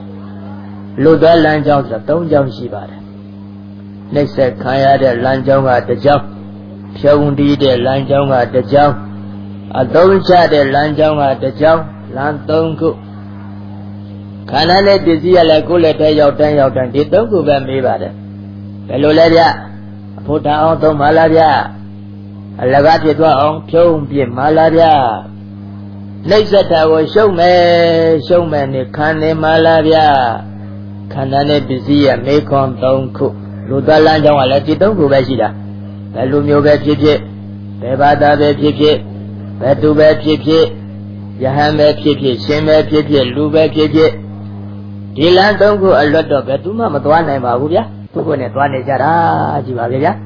Luda Lanjong the Tongjong Shiba. Next set Kaya the Lanjong at the job. Pyondi the Lanjong at the job. A Doncha the Lanjong at the job. Lantong ခန္ဓာနဲ့ပစ္စည်းရလဲကိုယ်လက်ထဲရောက်တန်းရောက်တန်းဒီသုံးခုပဲမေးပါတယ်ဘယ်လိုလဲဗျအဖို့တန်အောင်သုံးပါလားဗျအလကားဖြစ်သွားအောင်ဖြုံးပြစ်ပါလားဗျနှိမ့်ဆက်တာကိုရှုံးမယ်ရှုံးမယ်နဲ့ခံနေပါလားဗျခန္ဓာနဲ့ပစ္စည်းရမေခွန်သုံးခုလူသားလမ်းကြောင်းကလည်းဒီသုံးခုပဲရှိတာဘယ်လိုမျိုးပဲဖြစ်ဖြစ်ဘယ်ဘာသာပဲဖြစ်ဖြစ်ဘယ်သူပဲဖြစ်ဖြစ်ယဟန်ပဲဖြစ်ဖြစ်ရှင်ပဲဖြစ်ဖြစ်လူပဲဖြစ်ဖြစ်ဒီလမ်းသုံးခုအလွတ်တော့ဘယ်သူမှမသွားနိုင်ပါဘူးဗျာသူ့ကိုယ်နဲ့သွားနေကြတာကြည့်ပါဗျာ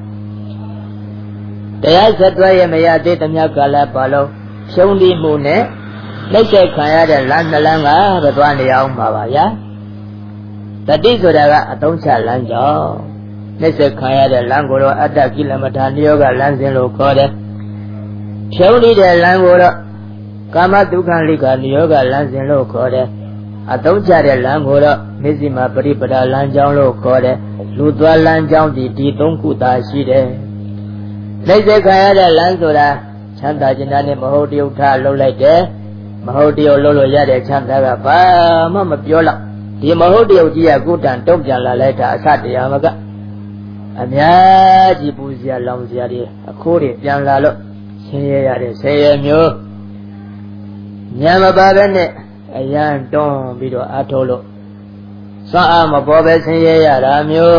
တရားဆက်တွဲရမရသေးသမျှကာလပါလုံးဖြုံးတိမှုနဲ့နှိမ့်ဆက်ခံရတဲ့လမ်းနှလမ်းကပဲသွားနေအောင်ပါပါဗျာတတိဆိုတာကအသုံးချလမ်းကြောင်းနှိမ့်ဆက်ခံရတဲ့လမ်းကိုတော့အတ္တကိလမထာနိယောဂလမ်းစဉ်လို့ခေါ်တယ်ဖြုံးတိတဲ့လမ်းကိုတော့ကာမဒုက္ခလိကနိယောဂလမ်းစဉ်လို့ခေါ်တယ်အသုံးချတဲ့လမ်းကိုတော့မေဇိမာပရိပဒါလမ်းကြောင်းလို့ခေါ်တယ်လူသွားလမ်းကြောင်းဒီဒီသုံးခုသာရှိတယ်နှိမ့်ဆက်ခံရတဲ့လမ်းဆိုတာချမ်းသာခြင်းနဲ့မဟုတ်တယုတ်ထလှုပ်လိုက်တယ်မဟုတ်တယုတ်လှုပ်လို့ရတဲ့ချမ်းသာကဘာမှမပြောတော့ဒီမဟုတ်တယုတ်ကြီးကကိုယ်တန်တုံ့ပြန်လာလိုက်တာအစတရားမကအများကြီးပူစရာလောင်စရာတွေအခိုးတွေပြန်လာလို့ဆင်းရဲရတဲ့ဆင်းရဲမျိုးဉာဏ်မပါပဲနဲ့အရန်တွန်းပြီးတော့အထုတ်လို့စွမ်းအားမပေါ်ပဲဆင်းရဲရတာမျိုး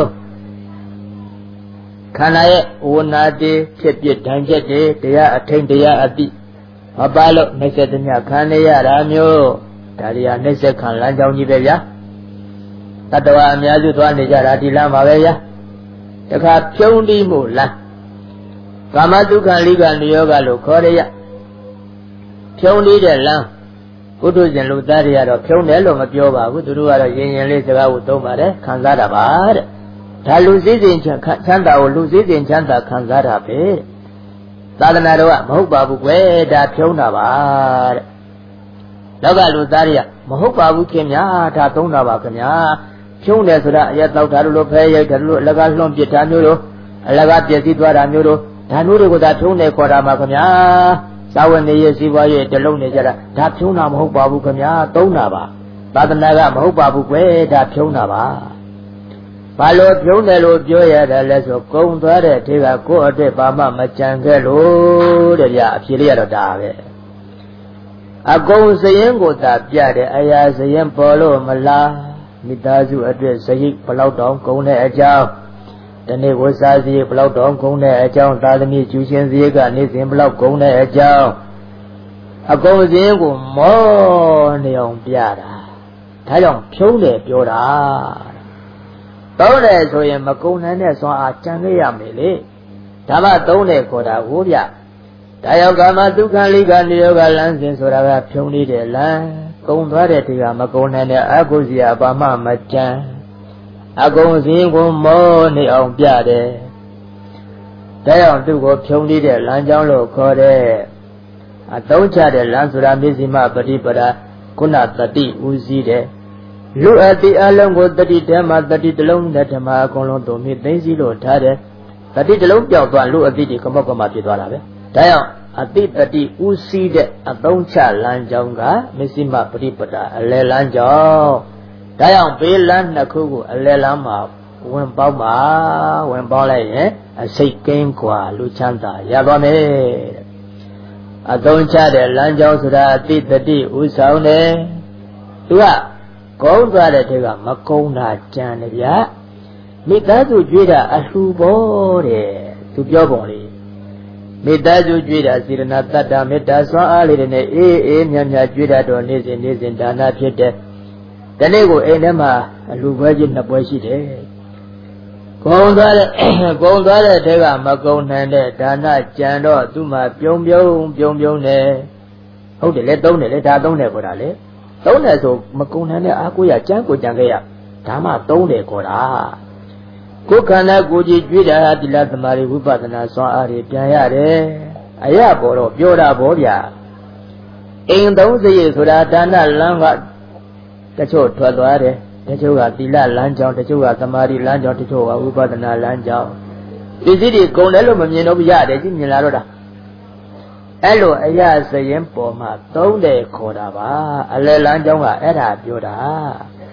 ခန္ဓာရဲ့ဝနာတိဖြစ်ဖြစ်တန်ချက်တွေတရားအထိန်တရားအတိမပါလို့နှိမ့်ဆက်သမျှခံနေရတာမျိုးဒါတွေကနှိမ့်ဆက်ခံလမ်းကြောင်းကြီးပဲဗျာတတ္တဝါအများစုသွားနေကြတာဒီလမ်းပါပဲဗျာတခါဖြုံးတိမှုလမ်းကာမဒုက္ခလိကနိယောဂလို့ခေါ်ရရဖြုံးတိတဲ့လမ်းပုထုဇဉ်လူသားတွေကတော့ဖြုံးတယ်လို့မပြောပါဘူးသူတို့ကတော့ရင်ရင်လေးစကားကိုသုံးပါတယ်ခံစားတာပါတဲ့ဒါလူစည်းစိမ်ချမ်းသာကိုလူစည်းစိမ်ချမ်းသာခံစားတာပဲသာသနာတော်ကမဟုတ်ပါဘူးကွယ်ဒါဖြုံးတာပါတဲ့လောကလူသားတွေကမဟုတ်ပါဘူးခင်ဗျာဒါသုံးတာပါခင်ဗျာဖြုံးတယ်ဆိုတာအရက်တောက်တာလို့ဖဲရိုက်တယ်လို့အလကားလွှမ်းပစ်တာမျိုးလို့အလကားပြည့်စည်သွားတာမျိုးလို့ဒါမျိုးတွေကိုသာဖြုံးတယ်ခေါ်တာပါခင်ဗျာသာဝနေရစီပွားရေးတလုံးနေကြတာဒါဖြုံးတာမဟုတ်ပါဘူးခင်ဗျာသုံးတာပါသာသနာကမဟုတ်ပါဘူးကွယ်ဒါဖြုံးတာပါဘာလို့ဖြုံးတယ်လို့ပြောရတယ်လဲဆိုကုံသွားတဲ့ထေကကိုယ့်အတွက်ဘာမှမကြံခဲ့လို့တဲ့ဗျအဖြေလေးရတော့ဒါပဲအကုန်စရင်ကိုသာပြတယ်အရာစရင်ပေါ်လို့မလားမိသားစုအတွက်စရိတ်ဘလောက်တောင်ကုန်တဲ့အကြောင်းဒီနေ့ဝတ်စားစရိတ်ဘလောက်တောင်ကုန်တဲ့အကြောင်းသာသမီကျူရှင်စရိတ်ကနေ့စဉ်ဘလောက်ကုန်တဲ့အကြောင်းအကုန်စရင်ကိုမောနေအောင်ပြတာဒါကြောင့်ဖြုံးတယ်ပြောတာသုံးတယ်ဆိုရင်မကုန်နိုင်တဲ့စွမ်းအားကြံခဲ့ရမယ်လေဒါမှသုံးတယ်ခေါ်တာဟိုဗျဒါရောက်ကာမဒုက္ခလိကနိယောဂလမ်းစဉ်ဆိုတာကဖြုံးနေတဲ့လမ်းကုန်သွားတဲ့ဒီကမကုန်နိုင်တဲ့အကုသိုလ်အပါမမကြံအကုန်စင်းကိုမောနေအောင်ပြတယ်ဒါကြောင့်သူ့ကိုဖြုံးနေတဲ့လမ်းကြောင်းလို့ခေါ်တဲ့အသုံးချတဲ့လမ်းဆိုတာမျက်စိမှပฏิပဒါခုနတတိဦးစီးတယ်လူအတိအလုံးကိုတတိဓမ္မတတိတလုံးနဲ့ဓမ္မအကုန်လုံးတို့မြင့်သိသိလို့ထားတယ်တတိတလုံးပြောက်သွားလူအတိဒီကမောက်ကမဖြစ်သွားတာပဲဒါကြောင့်အတိတတိဦးစီးတဲ့အသုံးချလမ်းကြောင်းကမျက်စိမှပฏิပဒါအလယ်လမ်းကြောင်းဒါကြောင့်ဘေးလမ်းနှစ်ခုကိုအလယ်လမ်းမှာဝင်ပေါက်မှာဝင်ပေါက်လိုက်ရင်အစိတ်ကင်းกว่าလူချမ်းသာရသွားမယ်တဲ့အသုံးချတဲ့လမ်းကြောင်းဆိုတာအတိတတိဥဆောင်တယ်သူကကုန်းသွားတဲ့ထဲကမကုန်းတာကြံတယ်ဗျာမိသားစုကြွေးတာအလှူပေါ်တယ်သူပြောပုံလေးမိသားစုကြွေးတာစေရနာတတ္တမေတ္တာစွမ်းအားလေးတွေနဲ့အေးအေးမြတ်မြတ်ကြွေးတာတော့နေ့စဉ်နေ့စဉ်ဒါနဖြစ်တယ်ဒီနေ့ကိုအိမ်ထဲမှာအလှူပွဲကြီးနှစ်ပွဲရှိတယ်ကုန်းသွားတဲ့ကုန်းသွားတဲ့ထဲကမကုန်းနိုင်တဲ့ဒါနကြံတော့သူ့မှာပြုံးပြုံးပြုံးပြုံးတယ်ဟုတ်တယ်လေသုံးတယ်လေဒါသုံးတယ်ခေါ်တာလေသုံးတယ်ဆိုမကုံနိုင်တဲ့အာကိုရကြမ်းကိုကြံခဲ့ရဒါမှသုံးတယ်ခေါ်တာကိုယ်ခန္ဓာကိုယ်ကြီးကြွေးတာသီလသမာဓိဝိပဿနာစွမ်းအားတွေပြန်ရတယ်အရာပေါ်တော့ပြောတာဗောဗျာအိမ်သုံးစရိတ်ဆိုတာဒါနလမ်းကတချို့ထွက်သွားတယ်တချို့ကသီလလမ်းကြောင်းတချို့ကသမာဓိလမ်းကြောင်းတချို့ကဝိပဿနာလမ်းကြောင်းဒီစည်းတွေကုံတယ်လို့မမြင်တော့ဘူးရတယ်ကြည့်မြင်လာတော့တာအဲ့လိုအရာစရင်ပေါ်မှာသုံးတယ်ခေါ်တာပါအလယ်လမ်းကြောင်းကအဲ့ဒါပြောတာ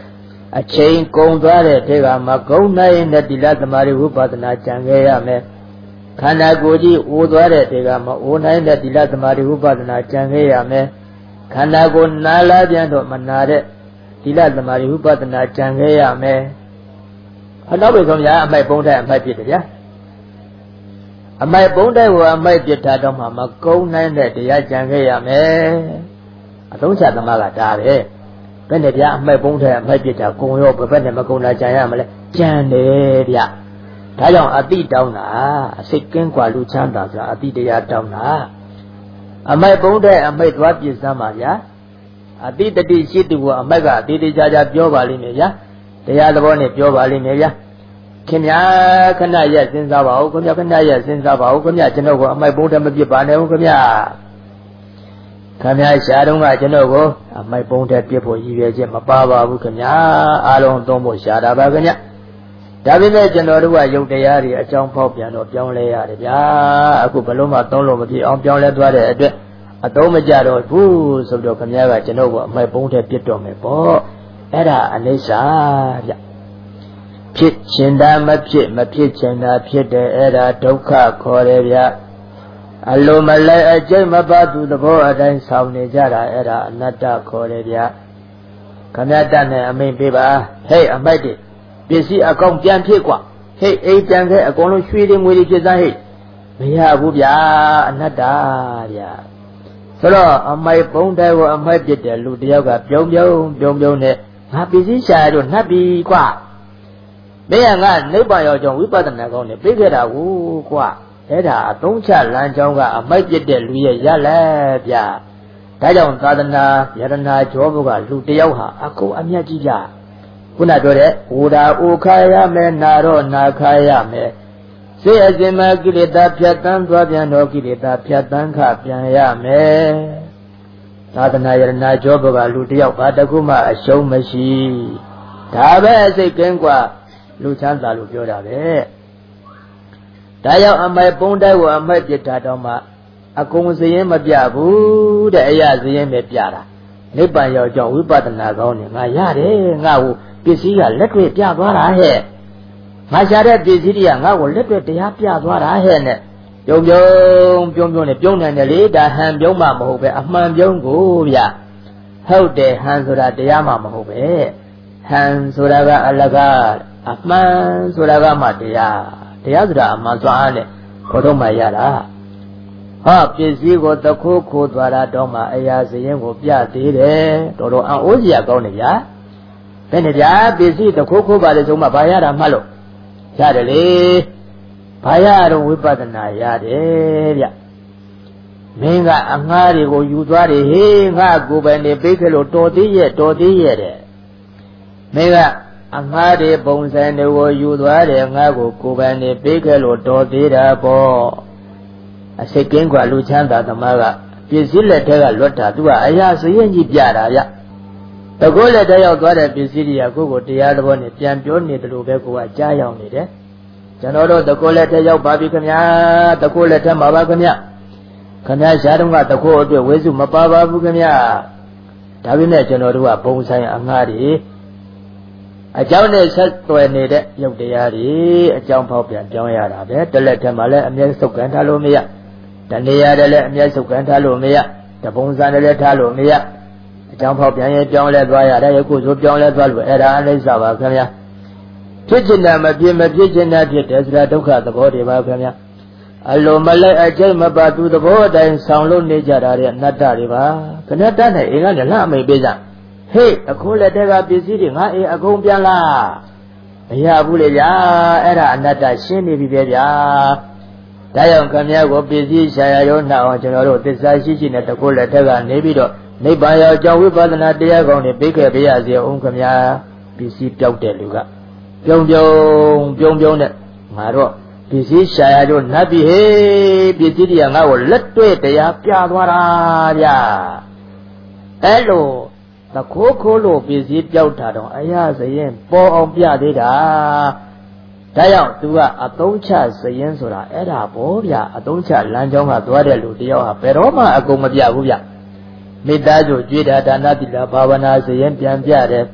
အချိန်ကုန်သွားတဲ့ထဲကမကုန်းနိုင်တဲ့တိလသမารိဝိပဿနာကြံခဲ့ရမယ်ခန္ဓာကိုယ်ကြီးအိုသွားတဲ့ထဲကမအိုနိုင်တဲ့တိလသမารိဝိပဿနာကြံခဲ့ရမယ်ခန္ဓာကိုယ်နာလာပြန်တော့မနာတဲ့တိလသမารိဝိပဿနာကြံခဲ့ရမယ်အနောက်ဘက်ဆုံးများအမိုက်ပုံးတဲ့အမိုက်ဖြစ်တယ်ဗျာအမိုက်ပုံးတဲ့ကိုအမိုက်ပြထားတော့မှမကုန်းနိုင်တဲ့တရားကြံခဲ့ရမယ်အသုံးချသမားကဒါပဲဘယ်နဲ့ဗျာအမိုက်ပုံးတဲ့အမိုက်ပြထားကုံရောဘယ်နဲ့မကုံတာကြံရမလဲကြံတယ်ဗျာဒါကြောင့်အတိတောင်းတာအစိတ်ကင်းกว่าလူချမ်းသာဆိုတာအတိတရားတောင်းတာအမိုက်ပုံးတဲ့အမိုက်သွားပြစ်စမ်းပါဗျာအတိတတိရှိသူကအမိုက်ကအတိတရားကြပြောပါလိမ့်မယ်ဗျာတရားသဘောနဲ့ပြောပါလိမ့်မယ်ဗျာခင်ဗျာခဏရက်စဉ်းစားပါဦးခင်ဗျာခဏရက်စဉ်းစားပါဦးခင်ဗျာကျွန်တော်ကအမိုက်ပုံးတဲ့မပြစ်ပါနဲ့ဦးခင်ဗျာခင်ဗျာရှားတော့ကကျွန်တော်ကိုအမိုက်ပုံးတဲ့ပြစ်ဖို့ရည်ရွယ်ချက်မပါပါဘူးခင်ဗျာအားလုံးသုံးဖို့ရှားတာပါခင်ဗျာဒါပေမဲ့ကျွန်တော်တို့ကယုတ်တရားတွေအကြောင်းဖောက်ပြန်တော့ပြောင်းလဲရတယ်ဗျာအခုဘလို့မှသုံးလို့မဖြစ်အောင်ပြောင်းလဲသွားတဲ့အတွက်အသုံးမကျတော့ဘူးဆိုတော့ခင်ဗျားကကျွန်တော်ကအမိုက်ပုံးတဲ့ပြစ်တော့မယ်ပေါ့အဲ့ဒါအနိစ္စဗျဖြစ်ချင်တာမဖြစ်မဖြစ်ချင်တာဖြစ်တယ်အဲ့ဒါဒုက္ခခေါ်တယ်ဗျအလိုမလဲအကျိတ်မပါသူသဘောအတိုင်းဆောင်နေကြတာအဲ့ဒါအနတ္တခေါ်တယ်ဗျခမည်းတတ်နဲ့အမိန်ပေးပါဟဲ့အမိုက်တွေပစ္စည်းအကောင်ပြန်ဖြစ်กว่าဟဲ့အိမ်ပြန်ခဲ့အကုန်လုံးရွှေတွေငွေတွေဖြစ်သားဟဲ့မရဘူးဗျာအနတ္တဗျဆိုတော့အမိုက်ပုံးတဲ့ကိုအမိုက်ပြစ်တယ်လူတယောက်ကပြုံးပြုံးပြုံးပြုံးနဲ့ငါပစ္စည်းရှာရတော့နှက်ပြီกว่าမင်းကငါနိဗ္ဗာန်ရောက်ကြောင်းဝိပဿနာကောင်းနေပြေးခဲ့တာကိုกว่าအဲ့ဒါအသုံးချလမ်းကြောင်းကအမိုက်ပြစ်တဲ့လူရဲ့ရလဲဗျာဒါကြောင့်သာသနာယရနာကျောဘုကလူတယောက်ဟာအကုန်အမြတ်ကြီးဗျာခုနပြောတဲ့ဝူတာဥခါရမယ်နာတော့နာခါရမယ်စိတ်အစဉ်မှာကိလေသာဖြတ်တန်းသွားပြန်တော့ကိလေသာဖြတ်တန်းခပြန်ရမယ်သာသနာယရနာကျောဘုကလူတယောက်ဘာတခုမှအရှုံးမရှိဒါပဲစိတ်ကင်းกว่าလူချမ်းသာလို့ပြောတာပဲဒါကြောင့်အမိုက်ပုံးတိုက်ကိုအမိုက်ပြစ်တာတော့မှအကုန်စရင်မပြဘူးတဲ့အရာစရင်ပဲပြတာနိဗ္ဗာန်ရောက်ကြောင်းဝိပဿနာကောင်းနေငါရတယ်ငါ့ကိုပစ္စည်းကလက်တွေ့ပြသွားတာဟဲ့ငါရှာတဲ့ပစ္စည်းတွေကငါ့ကိုလက်တွေ့တရားပြသွားတာဟဲ့နဲ့ပြုံပြုံပြုံပြုံနဲ့ပြုံးနိုင်တယ်လေဒါဟန်ပြုံးမှမဟုတ်ပဲအမှန်ပြုံးကိုဗျဟုတ်တယ်ဟန်ဆိုတာတရားမှမဟုတ်ပဲဟန်ဆိုတာကအလကားအမှန်ဆိုတာကမှတရားတရားဆိုတာအမှန်စွာနဲ့ခေါ်တော့မှရတာဟာပစ္စည်းကိုတခိုးခိုးသွားတာတော့မှအရာစရင်ကိုပြသေးတယ်တော်တော်အံ့ဩစရာကောင်းတယ်ဗျာဘယ်နဲ့ဗျာပစ္စည်းတခိုးခိုးပါလေဆိုမှဘာရတာမှတ်လို့ရတယ်လေဘာရတော့ဝိပဿနာရတယ်ဗျမင်းကအငှားတွေကိုယူသွားတယ်ဟေးငါကိုယ်ပဲနေပေးခဲ့လို့တော်သေးရဲ့တော်သေးရဲ့တဲ့မင်းကအငှားတွေပုံစံတွေကိုယူသွားတယ်ငါကိုကိုယ်ပဲနေပေးခဲ့လို့တော်သေးတာပေါ့အစိတ်ကင်းกว่าလူချမ်းသာသမားကပစ္စည်းလက်ထဲကလွတ်တာသူကအရာစရင်ကြီးပြတာဗျတကောလက်ထဲရောက်သွားတဲ့ပစ္စည်းတွေကကိုယ့်ကိုတရားတော်နဲ့ပြန်ပြောနေတယ်လို့ပဲကိုကကြားရောက်နေတယ်ကျွန်တော်တို့တကောလက်ထဲရောက်ပါပြီခင်ဗျာတကောလက်ထဲမှာပါခင်ဗျာခင်ဗျာရှားတုန်းကတကောအတွက်ဝိစုမပါပါဘူးခင်ဗျာဒါပေမဲ့ကျွန်တော်တို့ကဘုံဆိုင်အငှားတွေအကြောင်းနဲ့ဆက်သွယ်နေတဲ့ယုတ်တရားတွေအကြောင်းဖောက်ပြန်ပြောင်းရတာပဲတလက်ထဲမှာလည်းအမြဲစုပ်ကန်ထားလို့မရတနေရာတည်းလည်းအမြဲစုပ်ကန်ထားလို့မရတပုံစံတည်းလည်းထားလို့မရအကြောင်းဖောက်ပြန်ရင်ပြောင်းလဲသွားရတယ်ယခုဆိုပြောင်းလဲသွားလို့အဲ့ဒါအနိစ္စပါခင်ဗျာဖြစ်ချင်တာမဖြစ်မဖြစ်ချင်တာဖြစ်တယ်ဆိုတာဒုက္ခသဘောတွေပါခင်ဗျာအလိုမလဲအကျိတ်မပါသူသဘောအတိုင်းဆောင်လို့နေကြတာတဲ့အနတ္တတွေပါခဏတတ်နဲ့အိမ်ကနေလှအမိန်ပေးကြဟေးအခုလက်တက်ကပစ္စည်းတွေငါအိမ်အကုန်ပြန်လာမရဘူးလေဗျာအဲ့ဒါအနတ္တရှင်းနေပြီပဲဗျာဒါကြောင့်ခင်ဗျားကိုပစ္စည်းရှာရရောနှောက်အောင်ကျွန်တော်တို့သစ္စာရှိရှိနဲ့တခုလက်ထက်ကနေပြီးတော့နိဗ္ဗာန်ရောက်ကြောင်းဝိပဿနာတရားကောင်းတွေပြီးခဲ့ပြရစီအောင်ခင်ဗျာပစ္စည်းပြောက်တဲ့လူကပြုံပြုံပြုံပြုံနဲ့ငါတော့ပစ္စည်းရှာရရောနှပ်ပြီဟေးပစ္စည်းတွေကငါ့ကိုလက်တွေ့တရားပြသွားတာဗျာအဲ့လိုတခိုးခိုးလို့ပစ္စည်းပြောက်တာတော့အရာစရင်ပေါ်အောင်ပြသေးတာဒါကြောင့်သူကအသုံးချစရင်ဆိုတာအဲ့ဒါပေါ့ဗျာအသုံးချလမ်းကြောင်းကသွားတဲ့လူတယောက်ဟာဘယ်တော့မှအကုန်မပြဘူးဗျမေတ္တာဆိုကြွေးတာဒါနတိလဘာဝနာစရင်ပြန်ပြတယ်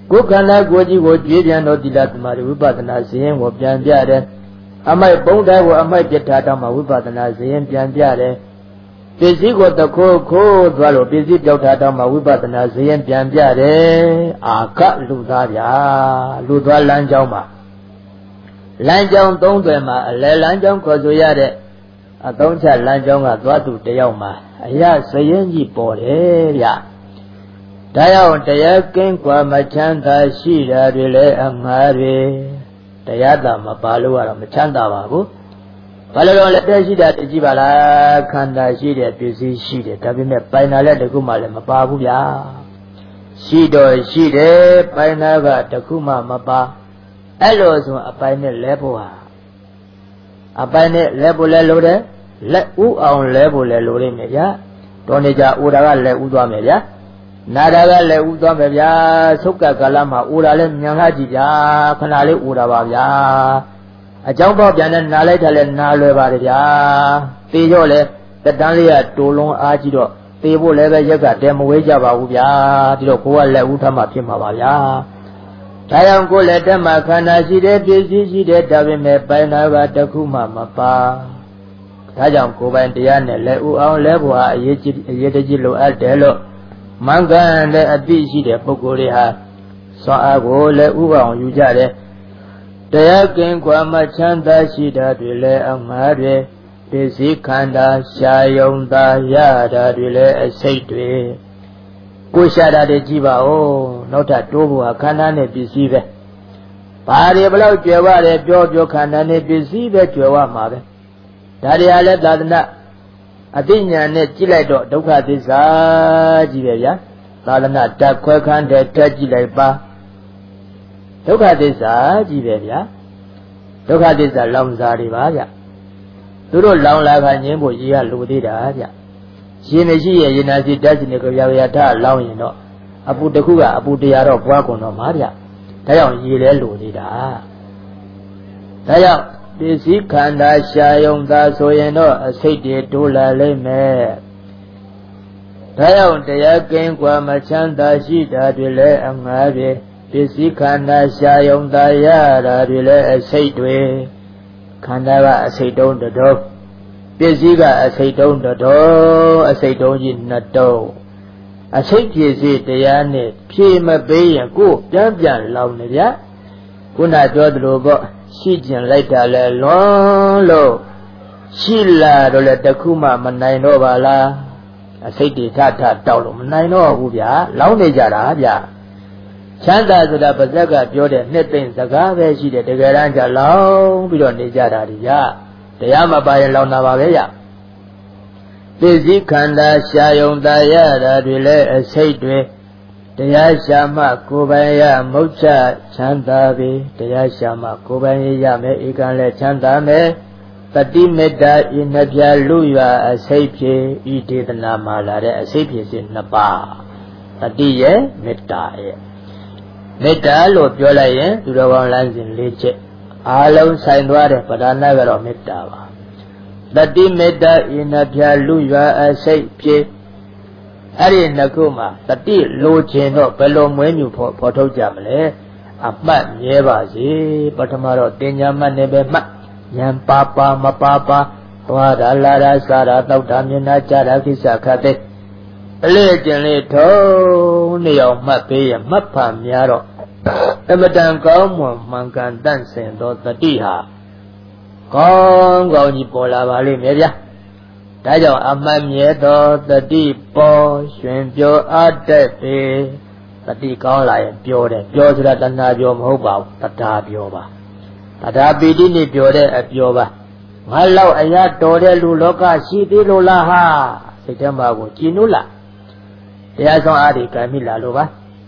ကိုယ်ခန္ဓာကိုယ်ကြီးကိုကြွေးပြန်တော့သီလသမာဓိဝိပဿနာဇင်းကိုပြန်ပြတယ်အမိုက်ပုံးတိုင်းကိုအမိုက်ပြတ်ထားတော့မှဝိပဿနာဇင်းပြန်ပြတယ်ပစ္စည်းကိုတခိုးခိုးသွားလို့ပစ္စည်းပြောက်ထားတော့မှဝိပဿနာဇင်းပြန်ပြတယ်အာကလူသားဗျာလူသွားလမ်းကြောင်းမှာလမ်းကြောင်းသုံးသွယ်မှာအလဲလမ်းကြောင်းခေါ်ဆိုရတဲ့အသုံးချလမ်းကြောင်းကသွားသူတယောက်မှာအရာစရင်ကြီးပေါ်တယ်ဗျဒါကြောင့်တရားကင်းကွာမချမ်းသာရှိတာတွေလည်းအမှားတွေတရားသာမပါလို့ကတော့မချမ်းသာပါဘူးဘာလို့လဲတက်ရှိတာတကြည့်ပါလားခန္ဓာရှိတယ်ပစ္စည်းရှိတယ်ဒါပေမဲ့ပိုင်တာလည်းတခုမှလည်းမပါဘူးဗျာရှိတော့ရှိတယ်ပိုင်တာကတခုမှမပါအဲ့လိုဆိုအပိုင်နဲ့လဲဖို့ဟာအပိုင်နဲ့လဲဖို့လဲလို့တယ်လက်ဥအောင်လဲဖို့လဲလို့ရမယ်ဗျာတော်နေကြဥတာကလဲဥသွားမယ်ဗျာနာတာကလည်းဥသွားမယ်ဗျာသုတ်ကကာလမှာဥတာလည်းမြန်လာကြည့်ဗျာခဏလေးဥတာပါဗျာအကြောင်းပေါက်ပြန်တဲ့နာလိုက်တာလည်းနာလွယ်ပါတယ်ဗျာသေတော့လေတတန်းလေးကတိုးလုံးအားကြီးတော့သေဖို့လည်းပဲရက်ကတဲမဝေးကြပါဘူးဗျာဒီတော့ကိုကလည်းဥထမှဖြစ်မှာပါဗျာဒါကြောင့်ကိုလည်းတက်မှခန္ဓာရှိတယ်ပစ္စည်းရှိတယ်ဒါပေမဲ့ပိုင်နာကတခုမှမပါဒါကြောင့်ကိုယ်ပိုင်တရားနဲ့လည်းဥအောင်လဲဖို့ဟာအရေးကြီးအရေးတကြီးလိုအပ်တယ်လို့မင်္ဂန်တဲ့အသိရှိတဲ့ပုဂ္ဂိုလ်တွေဟာစွမ်းအားကိုလည်းဥပအောင်ယူကြတယ်တရားကင်းကွာမှချမ်းသာရှိတာတွေလည်းအမှားတွေပစ္စည်းခန္ဓာရှာယုံသာရတာတွေလည်းအစိတ်တွေကိုရှာတာတွေကြည့်ပါဦးနောက်ထပ်တိုးဖို့ဟာခန္ဓာနဲ့ပစ္စည်းပဲဘာတွေဘလို့ကြွယ်ဝတယ်ပြောပြောခန္ဓာနဲ့ပစ္စည်းပဲကြွယ်ဝမှာပဲဒါတွေဟာလည်းသာသနာအသိဉာဏ်နဲ့ကြည့်လိုက်တော့ဒုက္ခသစ္စာကြီးပဲဗျာသာသနာတက်ခွဲခန်းတဲ့တက်ကြည့်လိုက်ပါဒုက္ခသစ္စာကြီးပဲဗျာဒုက္ခသစ္စာလောင်စားတွေပါဗျသူတို့လောင်လာခါငင်းဖို့ရေကလိုသေးတာဗျရှင်မရှိရဲ့ရေနာစီတက်စီနေကြပြရထလောင်ရင်တော့အပူတစ်ခုကအပူတရားတော့ပွားကုန်တော့မှာဗျဒါကြောင့်ရေလဲလိုသေးတာဒါကြောင့်ပစ္စည်းခန္ဓာရှာယုံသာဆိုရင်တော့အစိတ်တွေတိုးလာလိမ့်မယ်ဒါကြောင့်တရားကင်းကွာမချမ်းသာရှိတာတွေလည်းအငှားတွေပစ္စည်းခန္ဓာရှာယုံသာရတာတွေလည်းအစိတ်တွေခန္ဓာကအစိတ်တုံးတတော်ပစ္စည်းကအစိတ်တုံးတတော်အစိတ်တုံးကြီးနှစ်တုံးအစိတ်ဖြစ်စေတရားနဲ့ဖြေမပေးရင်ကိုယ်ပြန်ပြန်လောင်နေဗျခုနပြောသလိုပေါ့ရှိကျင်လိုက်တာလဲလွန်လို့ရှိလာတော့လဲတခုမှမနိုင်တော့ပါလားအစိတ်တွေထထတောက်လို့မနိုင်တော့ဘူးဗျာလောင်းနေကြတာဗျာချမ်းသာဆိုတာပါဇက်ကပြောတဲ့နှစ်သိမ့်စကားပဲရှိတယ်တကယ်တမ်းကျလောင်းပြီးတော့နေကြတာဒီဗျာတရားမပါရင်လောင်းတာပါပဲဗျာပစ္စည်းခန္ဓာရှာယုံသာရတာတွေလဲအစိတ်တွေတရားရှာမှကိုယ်ပိုင်ရမုတ်ချချမ်းသာပြီတရားရှာမှကိုယ်ပိုင်ရမယ်ဧကံလည်းချမ်းသာမယ်တတိမေတ္တာဤနှပြလူရွာအစိတ်ဖြင့်ဤဒေသနာမှာလာတဲ့အစိတ်ဖြင့်စဉ်နှစ်ပါးတတိရဲ့မေတ္တာရဲ့မေတ္တာလို့ပြောလိုက်ရင်သူတော်ကောင်းလမ်းစဉ်၄ချက်အားလုံးဆိုင်သွားတဲ့ပဓာနကတော့မေတ္တာပါတတိမေတ္တာဤနှပြလူရွာအစိတ်ဖြင့်အဲ့ဒီနှစ်ခုမှာတတိလိုချင်တော့ဘယ်လိုမွေးမြူဖို့ဖော်ထုတ်ကြမလဲအမှတ်မြဲပါစေပထမတော့တင်ညာမှတ်နေပဲမှတ်ဉာဏ်ပါပါမပါပါသွားတာလာတာစားတာတောက်တာမြင်တာကြားတာကိစ္စခတ်တဲ့အလေးကျင်လေးထုံးနေအောင်မှတ်ပေးရမှတ်ဖန်များတော့အမတန်ကောင်းမွန်မှန်ကန်တန့်စင်သောတတိဟာကောင်းကောင်းကြီးပေါ်လာပါလိမ့်မယ်ဗျာဒါကြောင့်အမှတ်မြဲသောတတိပေါ်ရှင်ပြောအပ်တဲ့ပေတတိကောင်းလာရင်ပြောတယ်ပြောဆိုတာတဏှာပြောမဟုတ်ပါဘူးတထာပြောပါတထာပီတိနဲ့ပြောတဲ့အပြောပါငါလောက်အရာတော်တဲ့လူလောကရှိသေးလို့လားဟာစိတ်ထဲမှာကိုကြည်နုလားတရားဆောင်အားဒီကံမိလာလို့ပါ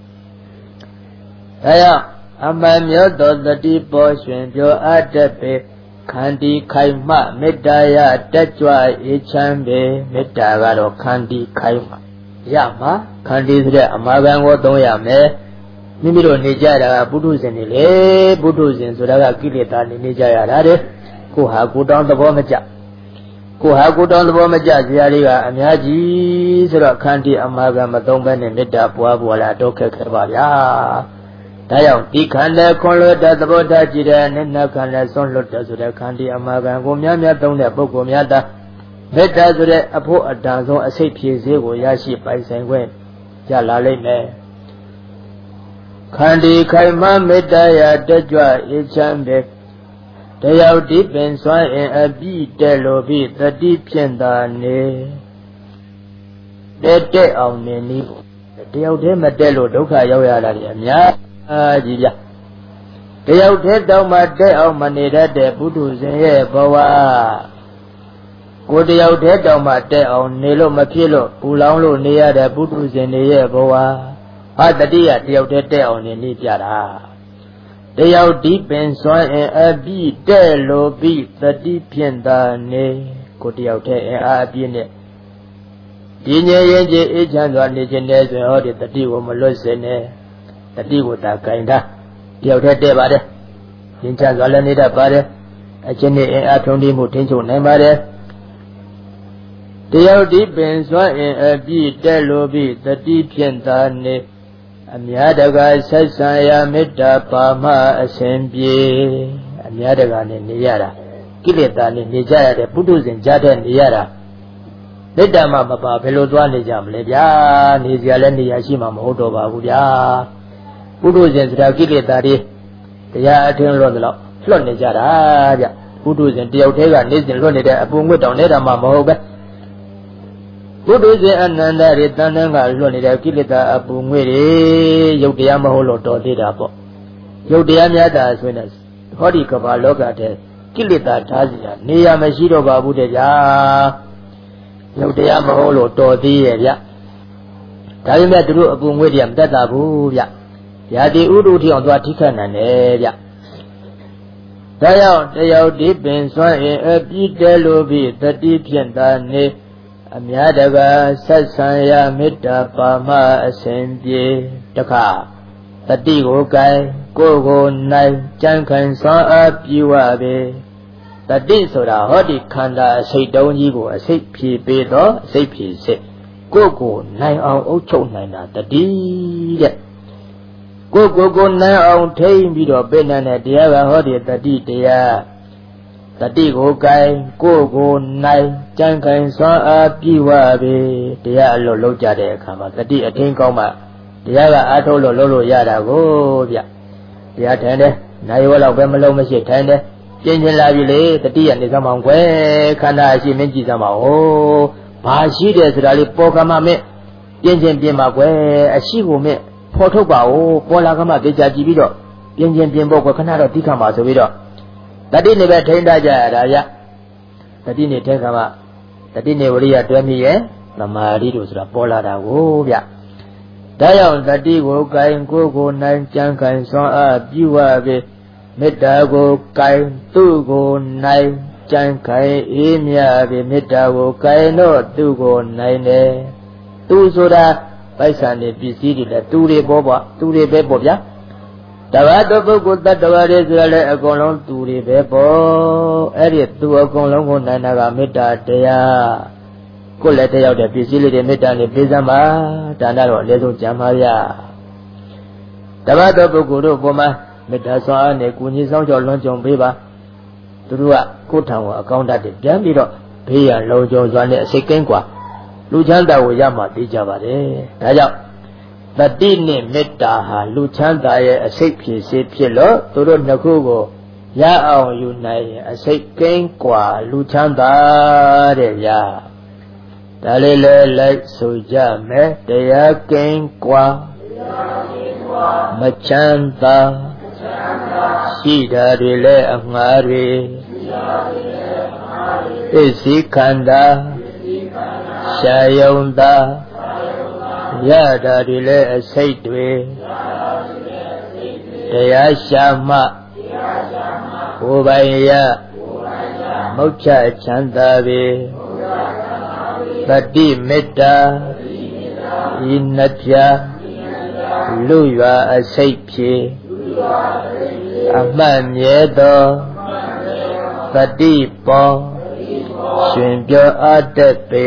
ဒါကြောင့်အမှန်မြတ်သောတတိပေါ်ရှင်ပြောအပ်တဲ့ပေခန္တီခိုင်မှမေတ္တာရတက်ကြွအေးချမ်းပေမေတ္တာကတော့ခန္တီခိုင်မှရမှာခန္တီဆိုတဲ့အမာခံကိုသုံးရမယ်မိမိတို့နေကြတာကပုထုဇဉ်တွေလေပုထုဇဉ်ဆိုတာကကိလေသာနေနေကြရတာတဲ့ကိုဟာကိုတောင်းသဘောမကျကိုဟာကိုတောင်းသဘောမကျဇာတိကအများကြီးဆိုတော့ခန္တီအမာခံမသုံးဘဲနဲ့မေတ္တာပွားပွားလာတော့ခက်ခဲပါဗျာဒါကြောင့်ဒီခန္ဓာခွန်လွတ်တဲ့သဘောထားကြည့်တဲ့နဲ့နာခန္ဓာဆုံးလွတ်တဲ့ဆိုတဲ့ခန္တီအမှားကံကိုများများသုံးတဲ့ပုဂ္ဂိုလ်များသာမေတ္တာဆိုတဲ့အဖို့အတန်ဆုံးအစိတ်ဖြည့်စေကိုရရှိပိုင်ဆိုင်ခွင့်ရလာလိမ့်မယ်ခန္တီခိုင်မမေတ္တာရာတက်ကြွအေးချမ်းတဲ့တယောက်ဒီပင်စွမ်းအင်အပြည့်တဲ့လိုပြီးတတိဖြင့်သာနေတက်တက်အောင်နေနည်းတယောက်တည်းမတက်လို့ဒုက္ခရောက်ရတာတွေအများကြီးဗျတယောက်တည်းတောင်မှတက်အောင်မနေတတ်တဲ့ပုထုဇဉ်ရဲ့ဘဝကိုတယောက်တည်းတောင်မှတက်အောင်နေလို့မဖြစ်လို့ပူလောင်လို့နေရတဲ့ပုထုဇဉ်တွေရဲ့ဘဝဟာတတိယတယောက်တည်းတက်အောင်နေနည်းပြတာတယောက်ဒီပင်စွမ်းအင်အပြည့်တဲ့လို့ပြီးတတိဖြင့်သာနေကိုတယောက်တည်းအင်အားအပြည့်နဲ့ဒီငြိမ်ရင်ကြီးအေးချမ်းစွာနေခြင်းနဲ့ဆိုရင်ဟောဒီတတိကိုမလွတ်စေနဲ့တတိကိုသာကင်တာတယောက်တည်းတဲ့ပါတယ်ငြိမ်ချမ်းစွာလည်းနေတတ်ပါတယ်အချင်းနဲ့အင်အားထုံးတိမှုထိန်းချုပ်နိုင်ပါတယ်တယောက်ဒီပင်စွမ်းအင်အပြည့်တဲ့လို့ပြီးတတိဖြင့်သာနေအများတကာဆက်ဆံရာမေတ္တာပါမအစဉ်ပြေအများတကာနဲ့နေရတာကိလေသာနဲ့နေကြရတဲ့ပုထုဇဉ်ကြားတဲ့နေရတာမေတ္တာမှမပါဘယ်လိုသွားနေကြမလဲဗျာနေကြလည်းနေရရှိမှမဟုတ်တော့ပါဘူးဗျာပုထုဇဉ်စရာကိလေသာတွေတရားအထင်လွတ်တော့လွတ်နေကြတာဗျပုထုဇဉ်တယောက်တည်းကနေစဉ်လွတ်နေတဲ့အပူငွေ့တောင်နေတာမှမဟုတ်ပဲပုထုဇဉ်အနန္တတွေတန်တန်းကလွတ်နေတဲ့ကိလေသာအပူငွေ့တွေရုပ်တရားမဟုတ်လို့တော်သေးတာပေါ့ရုပ်တရားများတာဆိုရင်ဟောဒီကမ္ဘာလောကတဲ့ကိလေသာထားစီတာနေရာမရှိတော့ပါဘူးတဲ့ဗျာရုပ်တရားမဟုတ်လို့တော်သေးရဲ့ဗျဒါပေမဲ့သူတို့အပူငွေ့တွေမတက်တာဘူးဗျရာတိဥဒုထီအောင်သွားထိခတ်နိုင်တယ်ဗျဒါကြောင့်တယောက်ဒီပင်စွမ်းအင်အပြည့်တဲလို့ပြီးတတိဖြင့်သာနေအများတကာဆက်ဆံရမေတ္တာပါမအစဉ်ပြေတခါတတိကိုကင်ကိုယ်ကိုနိုင်ကြံခိုင်စွမ်းအားပြုဝပေတတိဆိုတာဟောဒီခန္ဓာအစိတ်တုံးကြီးကိုအစိတ်ဖြည့်ပေးတော့အစိတ်ဖြည့်စစ်ကိုယ်ကိုနိုင်အောင်အုပ်ချုပ်နိုင်တာတတိတဲ့ကိုယ်ကိုကိုနိုင်အောင်ထိမ့်ပြီးတော့ပေးနိုင်တဲ့တရားကဟောဒီတတိတရားတတိကိုကင်ကိုယ်ကိုနိုင်ကြံခိုင်စွမ်းအားပြုဝပေတရားအလို့လုံးကြတဲ့အခါမှာတတိအထင်းကောင်းမှတရားကအားထုတ်လို့လုံးလို့ရတာကိုဗျတရားထိုင်တယ်နိုင်ဝလောက်ပဲမလုံးမရှိထိုင်တယ်ကျင်းချင်းလာပြီလေတတိယနေစမ်းအောင်ကွယ်ခန္ဓာရှိမင်းကြည့်စမ်းပါဦးဘာရှိတယ်ဆိုတာလေးပေါ်ကမှမင်းကျင်းချင်းပြင်ပါကွယ်အရှိကိုမင်းဖော်ထုတ်ပါဦးပေါ်လာကမှကြကြကြည့်ပြီးတော့ကျင်းချင်းပြင်ဖို့ကွယ်ခဏတော့တိခါမှာဆိုပြီးတော့တတိနေပဲထိန်းတတ်ကြရတာဗျတတိနေထိန်းခါမှတတိနေဝရိယတွဲမိရဲ့သမာဓိတို့ဆိုတာပေါ်လာတာကိုဗျဒါကြောင့်တတိကိုကင်ကိုယ်ကိုနိုင်ကြံကင်စွမ်းအားပြုဝပေမေတ္တာကိုကင်သူ့ကိုနိုင်ကြံခိုင်အေးမြပေမေတ္တာကိုကင်တော့သူ့ကိုနိုင်တယ်သူဆိုတာပိုက်ဆံတွေပစ္စည်းတွေလည်းသူတွေပေါ်ပါသူတွေပဲပေါ့ဗျာတဘာတော့ပုဂ္ဂိုလ်တ attva တွေဆိုရလဲအကုန်လုံးသူတွေပဲပေါ့အဲ့ဒီသူအကုန်လုံးကိုနိုင်တာကမေတ္တာတရားကိုယ်လည်းတယောက်တည်းပစ္စည်းလေးတွေမေတ္တာနဲ့ပေးစမ်းပါဒါနတော့အလေးဆုံးကြံပါဗျာတဘာတော့ပုဂ္ဂိုလ်တို့ပေါ်မှာမေတ္တာစွမ်းအားနဲ့ကုညီဆောင်ကြောလွန်ကြုံပေးပါသူတို့ကကိုယ်ထံကိုအကောင်းတတ်တယ်ပြန်ပြီးတော့ဘေးရန်လုံခြုံစွာနဲ့အစိတ်ကင်းกว่าလူချမ်းသာကိုရမှသိကြပါတယ်ဒါကြောင့်တတိနဲ့မေတ္တာဟာလူချမ်းသာရဲ့အစိတ်ဖြစ်စေဖြစ်လို့သူတို့နှစ်ခုကိုရအောင်ယူနိုင်ရင်အစိတ်ကင်းกว่าလူချမ်းသာတဲ့ဗျာဒါလေးလည်းလိုက်ဆိုကြမယ်တရားကင်းกว่าမချမ်းသာရှိတာတွေလည်းအငှားတွေပစ္စည်းခန္ဓာရှာယုံသာရတာတွေလည်းအစိတ်တွေတရားရှာမှကိုယ်ပိုင်ရမုတ်ချချမ်းသာပေတတိမေတ္တာဤနှစ်ဖြာလူရွာအစိတ်ဖြေအမှတ်မြဲသောတတိပေါ်ရှင်ပြောအပ်တဲ့ပေ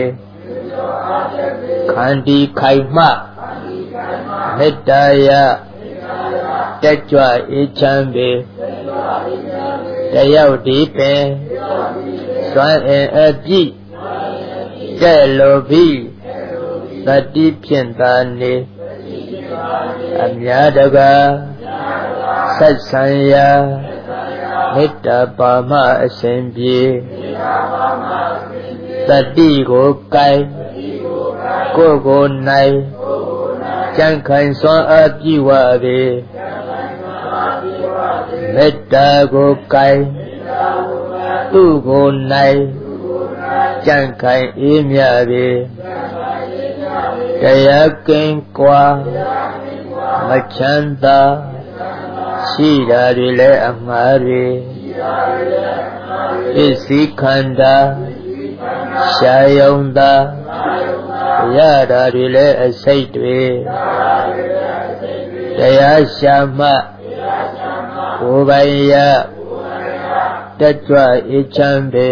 ခန္တီခိုင်မှမေတ္တာယတတက်ကြွအေးချမ်းပေတယောက်ဒီပင်စွမ်းအင်အပြည့်တဲ့လိုပြီးသတိဖြင့်သာနေအများတကာဆက်ဆံရာမေတ္တာပါမအစဉ်ပြေသတိကိုကိုင်ကိုယ်ကိုနိုင်ကြံ့ခိုင်စွမ်းအားပြည့်ဝပေမေတ္တာကိုကိုင်သူကိုနိုင်ကြံ့ခိုင်အေးမြပေတရားကင်းကွာမချမ်းသာရှိတာတွေလည်းအမှားတွေပစ္စည်းခန္ဓာရှာယုံသာရတာတွေလည်းအစိတ်တွေတရားရှာမှကိုယ်ပိုင်ရတက်ကြွအေးချမ်းပေ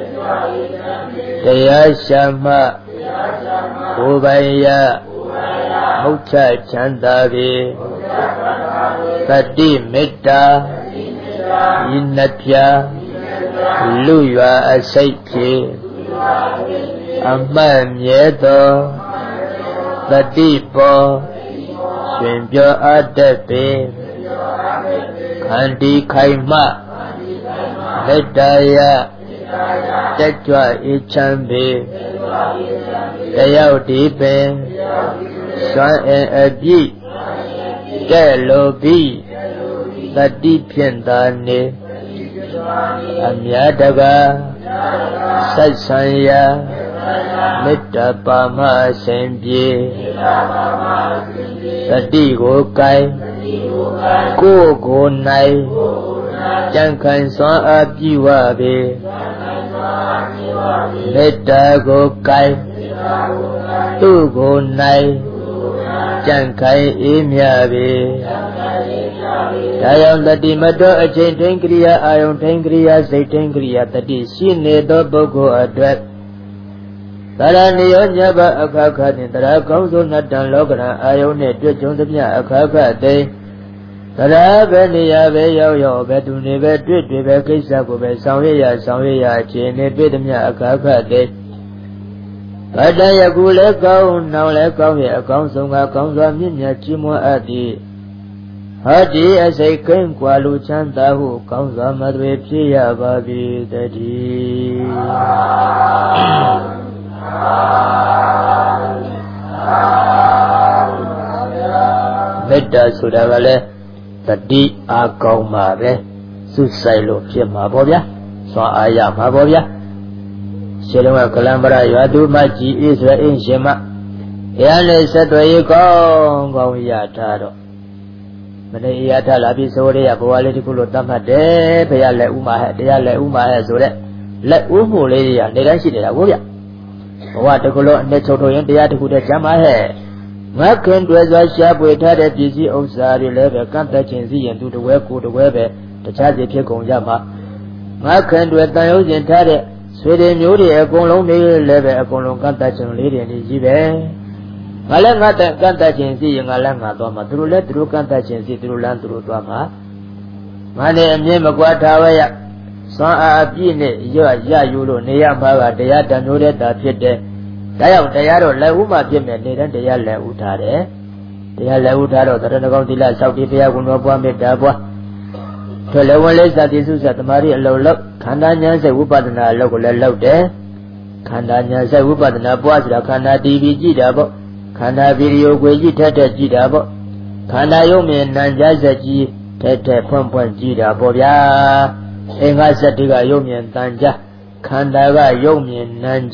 တရားရှာမှကိုယ်ပိုင်ရမုတ်ချချမ်းသာပေသတိမေတ္တာဤနှစ်ပြာလူရွာအစိတ်ဖြင့်အမှတ်မြဲသောသတိပေါ်တွင်ပြောအပ်တတ်ပေခန္တီခိုင်မှမေတ္တာယတက်ကြွအေးချမ်းပေတယောက်ဒီပင်စွမ်းအင်အပြည့်တဲ့လိုပြီးသတိဖြင့်သာနေအများတကာဆက်ဆံရာမေတ္တာပါမအစဉ်ပြေသတိကိုကိုင်ကိုယ်ကိုနိုင်ကြံ့ခိုင်စွမ်းအားပြည့်ဝပေမေတ္တာကိုကိုင်သူကိုနိုင်ကြံ့ခိုင်အေးမြပေဒါကြောင့်တတိမတော်အချိန်ထိန်ကရိယာအာယုန်ထိန်ကရိယာစိတ်ထိန်ကရိယာတတိရှိနေသောပုဂ္ဂိုလ်အတွက်သရဏိယောညဘအခါခါနှင့်တရားကောင်းဆုံးနတ်တန်လောကရန်အာယုန်နှင့်တွေ့ကြုံသမျှအခါခါသိတရားပဲနေရာပဲရောက်ရောက်ပဲသူနေပဲတွေ့တွေ့ပဲကိစ္စကိုပဲဆောင်ရွက်ရဆောင်ရွက်ရအခြေအနေတွေ့သမျှအခါခါသိဗတ္တယကုလည်းကောင်းနောင်လည်းကောင်းရဲ့အကောင်းဆုံးကကောင်းစွာမြင့်မြတ်ကြီးမွန်အပ်သည်ဟောဒီအစိတ်ကင်းကွာလူချမ်းသာဟုကောင်းစွာမသွေဖြစ်ရပါပြီတည်းမေတ္တာဆိုတာကလည်းတတိအားကောင်းမှာပဲစွတ်ဆိုင်လို့ဖြစ်မှာပေါ့ဗျာစွမ်းအားရမှာပေါ့ဗျာရှင်းတော့ကလံပရရွာသူမကြီးအေးဆိုအင်းရှင်မတရားနဲ့ဆက်သွယ်ရေးကောင်းကောင်းရထားတော့မနေ့ရထားလာပြီးဆိုရရဘဝလေးတစ်ခုလို့တတ်မှတ်တယ်ဘုရားလက်ဥမှာဟဲ့တရားလက်ဥမှာဟဲ့ဆိုတဲ့လက်ဥမှုလေးတွေကနေတိုင်းရှိနေတာကိုဗျဘဝတစ်ခုလုံးအနှစ်ချုပ်ထုတ်ရင်တရားတစ်ခုတည်းကျမ်းပါဟဲ့ငါခင်တွေ့စွာရှားပွေထားတဲ့ပစ္စည်းဥစ္စာတွေလည်းပဲကန့်သက်ခြင်းစီရင်သူတဝဲကိုတဝဲပဲတခြားစီဖြစ်ကုန်ကြမှာငါခင်တွေ့တန်ရုံးခြင်းထားတဲ့ဆွေတွေမျိုးတွေအကုန်လုံးနေလည်းပဲအကုန်လုံးကန့်သက်ခြင်းလေးတွေနေကြီးပဲငါလည်းငါတကန့်သက်ခြင်းစီရင်ငါလည်းငါသွားမှာသူတို့လည်းသူတို့ကန့်သက်ခြင်းစီသူတို့လည်းသူတို့သွားမှာငါနဲ့အမြင်မကွာထားဝဲရစွမ်းအားအပြည့်နဲ့ရရယူလို့နေရမှာကတရားတန်မျိုးတဲ့တာဖြစ်တဲ့ဒါကြောင့်တရားတော့လက်ဥမှဖြစ်မယ်နေတဲ့တရားလက်ဥထားတယ်တရားလက်ဥထားတော့တရဏဂောင်းသီလစောက်တည်ဘုရားကုဏောပွားမေတ္တာပွားထိုလည်းဝင်လေးစသည်စုစသမာဓိအလုံးလောက်ခန္ဓာဉာဏ်စိတ်ဝိပဿနာအလုပ်ကိုလည်းလုပ်တယ်ခန္ဓာဉာဏ်စိတ်ဝိပဿနာပွားဆိုတာခန္ဓာတည်ပြီးကြည့်တာပေါ့ခန္ဓာဗီဒီယိုကိုကြည့်ထက်ထက်ကြည့်တာပေါ့ခန္ဓာယုံမြင်နာကြစက်ကြီးထက်ထက်ဖွင့်ဖွင့်ကြည့်တာပေါ့ဗျာအင်္ဂါစက်တွေကယုံမြင်တန်ကြခန္ဓာကယုံမြင်နာကြ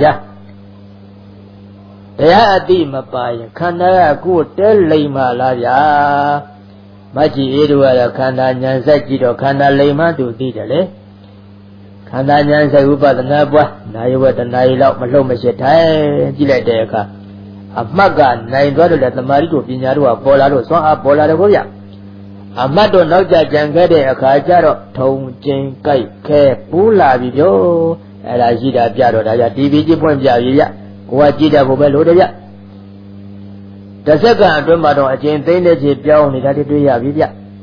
တရားအတိမပါရင်ခန္ဓာကကိုယ်တဲလိမ်မာလားဗျာမကြည့်အေးတို့ကခန္ဓာဉာဏ်စက်ကြည့်တော့ခန္ဓာလိမ်မှသူသိတယ်လေခန္ဓာဉာဏ်စက်ဥပဒနာပွားနာယဝတနာရီလောက်မလှုပ်မရှိထိုင်ကြည့်လိုက်တဲ့အခါအမှတ်ကနိုင်သွားတယ်လေသမာဓိတို့ပညာတို့ကပေါ်လာလို့စွမ်းအားပေါ်လာတယ်ကိုဗျအမှတ်တို့နောက်ကြကြံခဲ့တဲ့အခါကျတော့ထုံကျင်းကြိုက်ခဲပူးလာပြီပြောအဲ့ဒါရှိတာပြတော့ဒါကြတီဗီကြည့်ဖွင့်ပြပြီဗျကိုကကြည့်တတ်ဖို့ပဲလို့တယ်ဗျတစ်စက္ကန့်အတွင်းမှာတော့အကျဉ်သိမ့်တဲ့ခြေပြောင်းနေတာတွေ့ရပြီဗျ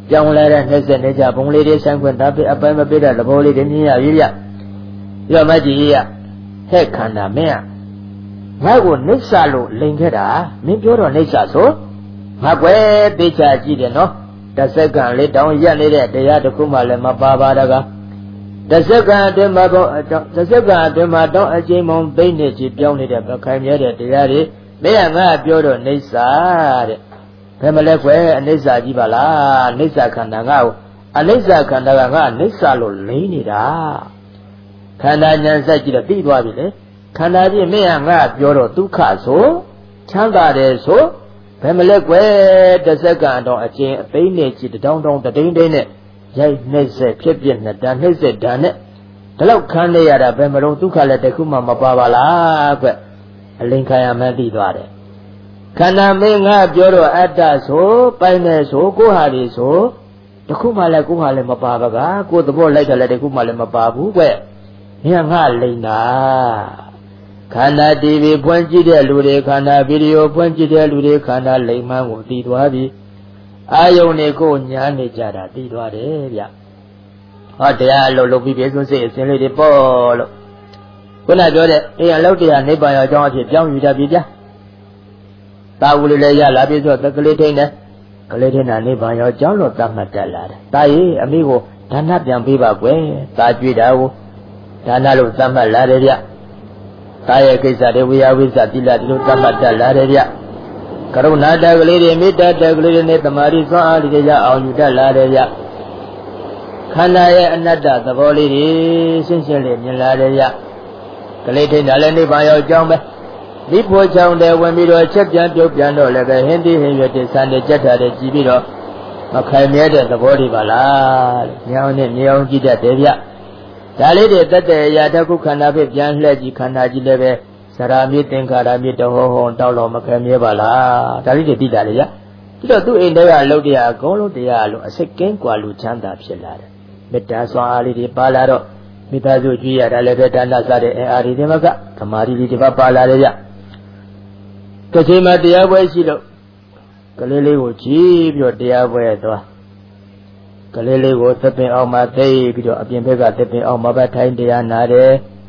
ကြောင်းလဲတဲ့နှိမ့်ဆက်နေကြဘုံလေးတွေဆိုင်ခွင့်တာပြအပိုင်းမပေးတဲ့သဘောလေးတွေမြင်ရပြီဗျပြီးတော့မကြီးရဟဲ့ခန္ဓာမင်းကငါ့ကိုနှိမ့်စလို့လိန်ခဲ့တာမင်းပြောတော့နှိမ့်စဆိုငါကွယ်သိချာကြည့်တယ်နော်တစ်စက္ကန့်လေးတောင်းရက်နေတဲ့တရားတစ်ခုမှလည်းမပါပါတကားတစ်စက္ကန့်အတွင်းမှာတော့တစ်စက္ကန့်အတွင်းမှာတောင်းအချိန်မောင်သိနေချီပြောင်းနေတဲ့ပခိုင်မြဲတဲ့တရားတွေမင်းကငါပြောတော့နှိမ့်စတဲ့ဘယ်မလဲကွယ်အနိစ္စကြီးပါလားအနိစ္စခန္ဓာငါ့ကိုအနိစ္စခန္ဓာကငါအနိစ္စလို့လိမ့်နေတာခန္ဓာဉာဏ်ဆက်ကြည့်တော့သိသွားပြီလေခန္ဓာကြီးမင်းကငါပြောတော့ဒုက္ခဆိုချမ်းသာတယ်ဆိုဘယ်မလဲကွယ်တစ်စက္ကန့်တော့အချင်းအသိနဲ့ကြည့်တောင်းတောင်းတတိန်တိန်နဲ့ရိုက်နှိမ့်ဆက်ဖြစ်ဖြစ်နဲ့တန်နှိမ့်ဆက်တန်နဲ့ဒီလောက်ခံနေရတာဘယ်မလို့ဒုက္ခလည်းတခုမှမပါပါလားကွအလိန်ခံရမှန်းသိသွားတယ်ခန္ဓာမင်းငါပြောတော့အတ္တဆိုပိုင်နေဆိုကိုဟာတွေဆိုတခုမှလည်းကိုဟာလည်းမပါပါကကိုသဘောလိုက်တယ်လည်းတခုမှလည်းမပါဘူးကွမင်းငါလိန်တာခန္ဓာ တီဗီ ဖွင့်ကြည့်တဲ့လူတွေခန္ဓာဗီဒီယိုဖွင့်ကြည့်တဲ့လူတွေခန္ဓာလိမ်မှန်းကိုသိသွားပြီအာယုန်တွေကိုညာနေကြတာသိသွားတယ်ဗျဟောတရားအလုပ်လုပ်ပြီးပြေဆုံးစိတ်အစဉ်လေးတွေပေါ့လို့ခုနပြောတဲ့အေးအလုပ်တရားနိဗ္ဗာန်ရောက်ကြောင်းအဖြစ်ပြောင်းယူတတ်ပြီဗျာတာဝူလေးလည်းရလာပြီဆိုတော့ကလေးထိန်တယ်ကလေးထိန်တာနိဗ္ဗာန်ရောက်ကြောင်းလို့သတ်မှတ်တတ်လာတယ်တာကြီးအမိကိုဒါနပြန်ပေးပါကွယ်တာကြွေးတာကိုဒါနလို့သတ်မှတ်လာတယ်ဗျတာရဲ့ကိစ္စတွေဝိယဝိသတိလဒီလိုသတ်မှတ်တတ်လာတယ်ဗျကရုဏာတကလေးတွေမေတ္တာတကလေးတွေနဲ့တမာရီစွမ်းအားတွေရအောင်ယူတတ်လာတယ်ဗျခန္ဓာရဲ့အနတ္တသဘောလေးတွေရှင်းရှင်းလေးမြင်လာတယ်ဗျကလေးထိန်တာလည်းနိဗ္ဗာန်ရောက်ကြောင်းပဲဒီဖို့ချောင်းတဲ့ဝင်ပြီးတော့ချက်ပြန်ပြုတ်ပြန်တော့လည်းပဲဟင်းတိဟင်းရွက်တဲ့ဆန်တဲ့ကြက်တာတဲ့ကြည်ပြီးတော့မခိုင်မြဲတဲ့သဘောတွေပါလားညောင်းနဲ့ညောင်းကြည့်တတ်တယ်ဗျဒါလေးတွေတက်တဲ့အရာတစ်ခုခန္ဓာဖြစ်ပြန်လှည့်ကြည့်ခန္ဓာကြီးလည်းပဲစရာမြေသင်္ခါရမြေတဟောဟောတောက်တော့မခိုင်မြဲပါလားဒါလေးတွေသိတာလေဗျပြီးတော့သူ့အိမ်ထဲကအလုပ်တရားအကုန်လုံးတရားလို့အစိတ်ကင်းกว่าလူချမ်းသာဖြစ်လာတယ်မေတ္တာစွမ်းအားလေးတွေပါလာတော့မိသားစုကြည့်ရတာလည်းပဲဒါနစတဲ့အင်အားတွေဒီမှာကသမာဓိလေးတွေပါလာတယ်ဗျတစ်ချိန်မှာတရားပွဲရှိလို့ကလေးလေးကိုကြည့်ပြီးတော့တရားပွဲသွားကလေးလေးကိုသစ်ပင်အောင်မှာသိပြီးတော့အပြင်ဘက်ကသစ်ပင်အောင်မှာပဲထိုင်တရားနာတယ်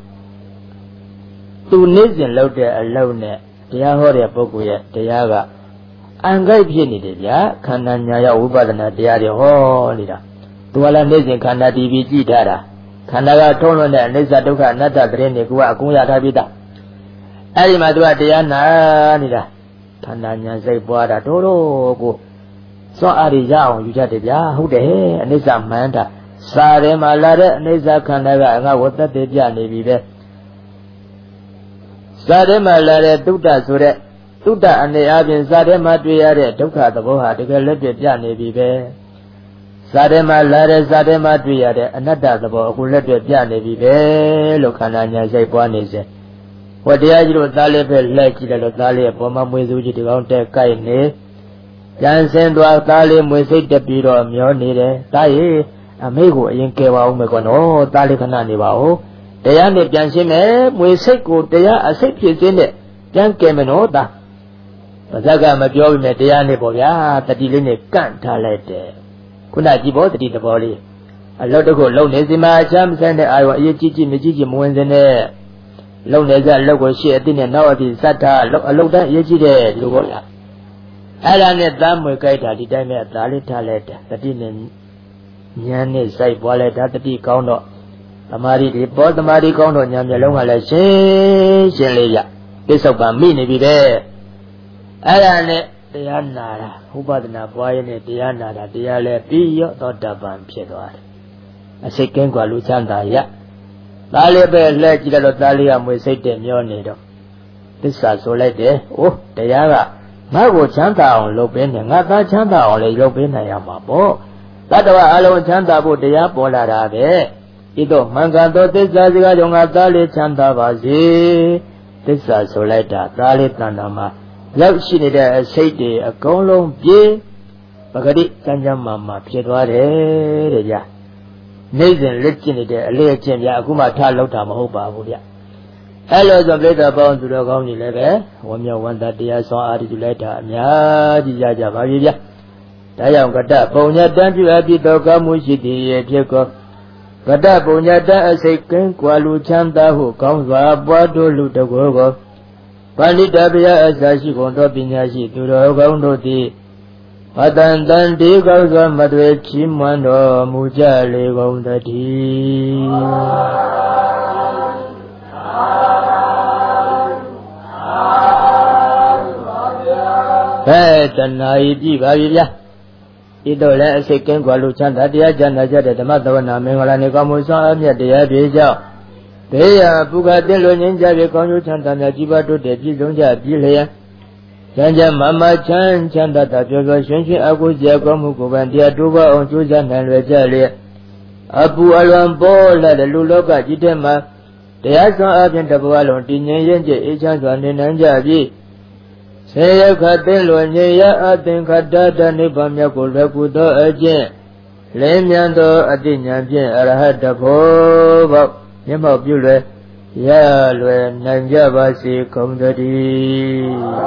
သူနေ့စဉ်လုပ်တဲ့အလုပ်နဲ့တရားဟောတဲ့ပုဂ္ဂိုလ်ရဲ့တရားကအံကိုက်ဖြစ်နေတယ်ဗျာခန္ဓာညာရောက်ဝိပဿနာတရားတွေဟောနေတာသူကလည်းနေ့စဉ်ခန္ဓာတီးပြီးကြည့်ထားတာခန္ဓာကထုံးလွှင့်တဲ့အနိစ္စဒုက္ခအနတ္တသတင်းတွေကအကုန်ရထားပြီးသားအဲ့ဒီမှာသူကတရားနာနေတာခန္ဓာညာစိတ်ပွားတာတို့တို့ကိုစွန့်အားရရအောင်ယူကြတယ်ဗျာဟုတ်တယ်အနိစ္စမှန်တာစာထဲမှာလာတဲ့အနိစ္စခန္ဓာကငါ့ကိုသက်သေပြနေပြီပဲစာထဲမှာလာတဲ့သုတ္တဆိုတဲ့သုတ္တအနေအချင်းစာထဲမှာတွေ့ရတဲ့ဒုက္ခသဘောဟာတကယ်လက်တွေ့ပြနေပြီပဲစာထဲမှာလာတဲ့စာထဲမှာတွေ့ရတဲ့အနတ္တသဘောအခုလက်တွေ့ပြနေပြီပဲလို့ခန္ဓာညာစိတ်ပွားနေစေဟောတရားကြီးတို့သားလေးပဲလက်ကြည့်တယ်လို့သားလေးရဲ့ပေါ်မှာမွေးစုကြီးဒီကောင်တက်ကြိုက်နေကြံစင်သွားသားလေးမွေစိတ်တက်ပြီးတော့မျောနေတယ်တားရေအမေကိုအရင်ကယ်ပါဦးမယ်ကွနော်သားလေးခဏနေပါဦးတရားနဲ့ပြန်ရှင်းမယ်မွေစိတ်ကိုတရားအစိတ်ဖြစ်ခြင်းနဲ့ပြန်ကယ်မယ်နော်သားပါဇက်ကမပြောပြီနဲ့တရားနဲ့ပေါ့ဗျာတတိလေးနဲ့ကန့်ထားလိုက်တယ်ခုနကြည့်ဖို့တတိသဘောလေးအလုတ်တခုလုံနေစီမှာအချမ်းမဆန်းတဲ့အာရုံအရေးကြီးကြီးမကြီးကြီးမဝင်စင်းနဲ့လုံနေကြလောက်ကိုရှေ့အတိနဲ့နောက်အတိစတ်ထားအလုတ်တန်းအရေးကြီးတယ်ဒီလိုပေါ့ဗျာအဲ့ဒါနဲ့သားမွေကြိုက်တာဒီတိုင်းပဲအသားလေးထားလိုက်တယ်တတိနဲ့ဉာဏ်နဲ့စိုက်ပွားလိုက်တာတတိကောင်းတော့သမာဓိဒီပေါ်သမာဓိကောင်းတော့ဉာဏ်မျက်လုံးကလည်းရှင်းရှင်းလေးရပြစ္ဆုတ်ပံမိနေပြီတဲ့အဲ့ဒါနဲ့တရားနာတာဥပဒနာပွားရင်းနဲ့တရားနာတာတရားလည်းပြီးရောသောတပန်ဖြစ်သွားတယ်အစိတ်ကင်းกว่าလူချမ်းသာရသားလေးပဲလှည့်ကြည့်လိုက်တော့သားလေးကမွေစိတ်တဲ့မျောနေတော့သစ္စာဆိုလိုက်တယ်အိုးတရားကငါ့ကိုချမ်းသာအောင်လုပ်ပေးနေငါသားချမ်းသာအောင်လည်းလုပ်ပေးနိုင်ရမှာပေါ့တတ္တဝအလုံးချမ်းသာဖို့တရားပေါ်လာတာပဲဤသို့မှန်ကန်သောသစ္စာစကားကြောင့်ငါသားလေးချမ်းသာပါစေသစ္စာဆိုလိုက်တာသားလေးတဏ္ဍာမှာရောက်ရှိနေတဲ့အစိတ်တွေအကုန်လုံးပြေးပဂတိစံကြမ်းမှမှဖြစ်သွားတယ်တဲ့ဗျာနေစဉ်လက်ကျင့်နေတဲ့အလေးအကျင့်ဗျာအခုမှထားလောက်တာမဟုတ်ပါဘူးဗျာအဲ့လိုဆိုပြိတ္တာပေါင်းသူတော်ကောင်းကြီးလည်းပဲဝမြောက်ဝန္တာတရားဆောင်အားဒီလိုက်တာအများကြီးရကြပါပြီဗျာဒါကြောင့်ကတ္တပုံညာတံပြုအပ်ပြီးတော့ကောင်းမှုရှိသည်ရဲ့ဖြစ်ကောကတ္တပုံညာတံအစိတ်ကင်းကွာလူချမ်းသာဟုကောင်းစွာပွားတို့လူတကောကိုပါဠိတဗျာအစရှိကုန်သောပညာရှိသူတော်ကောင်းတို့သည်အတန်တန်ဒီကောင်းစွာမတွေချီးမွမ်းတော်မူကြလေကုန်သတည်းဘယ်တဏှာဤပြပါပြီဗျာဤတော့လည်းအစိတ်ကင်းကွာလူချမ်းသာတရားကျမ်းသာကြတဲ့ဓမ္မသဝနာမင်္ဂလာနေကောင်းမှုဆောင်အမြတ်တရားပြေကြောင့်ဘေးရပုခတင်လိုငင်းကြပြီကောင်းကျိုးချမ်းသာများကြီးပါတိုးတက်ပြည့်စုံကြပြီလျက်ကျမ်းကျမ်းမမချမ်းချမ်းသာတာပြောပြောရှင်ရှင်အကုကြကောင်းမှုကိုပန်တရားတိုးပါအောင်ကြိုးစားနိုင်လွယ်ကြလျက်အပူအလွန်ပေါ်လာတဲ့လူလောကကြီးထဲမှာတရားဆောင်အပြင်တဘဝလုံးတည်ငြိမ်ရင်ကျအေးချမ်းစွာနေနိုင်ကြပြီဆေယခတ်သိလိုညေယအသင်္ခတ္တတနိဗ္ဗာန်မြတ်ကိုလွယ်ကူသောအကျင့်လင်းမြန်သောအတိညာဖြင့်အရဟတဘောပေါမျက်မှောက်ပြုလွယ်ရလွယ်နိုင်ကြပါစေကုန်သတည်း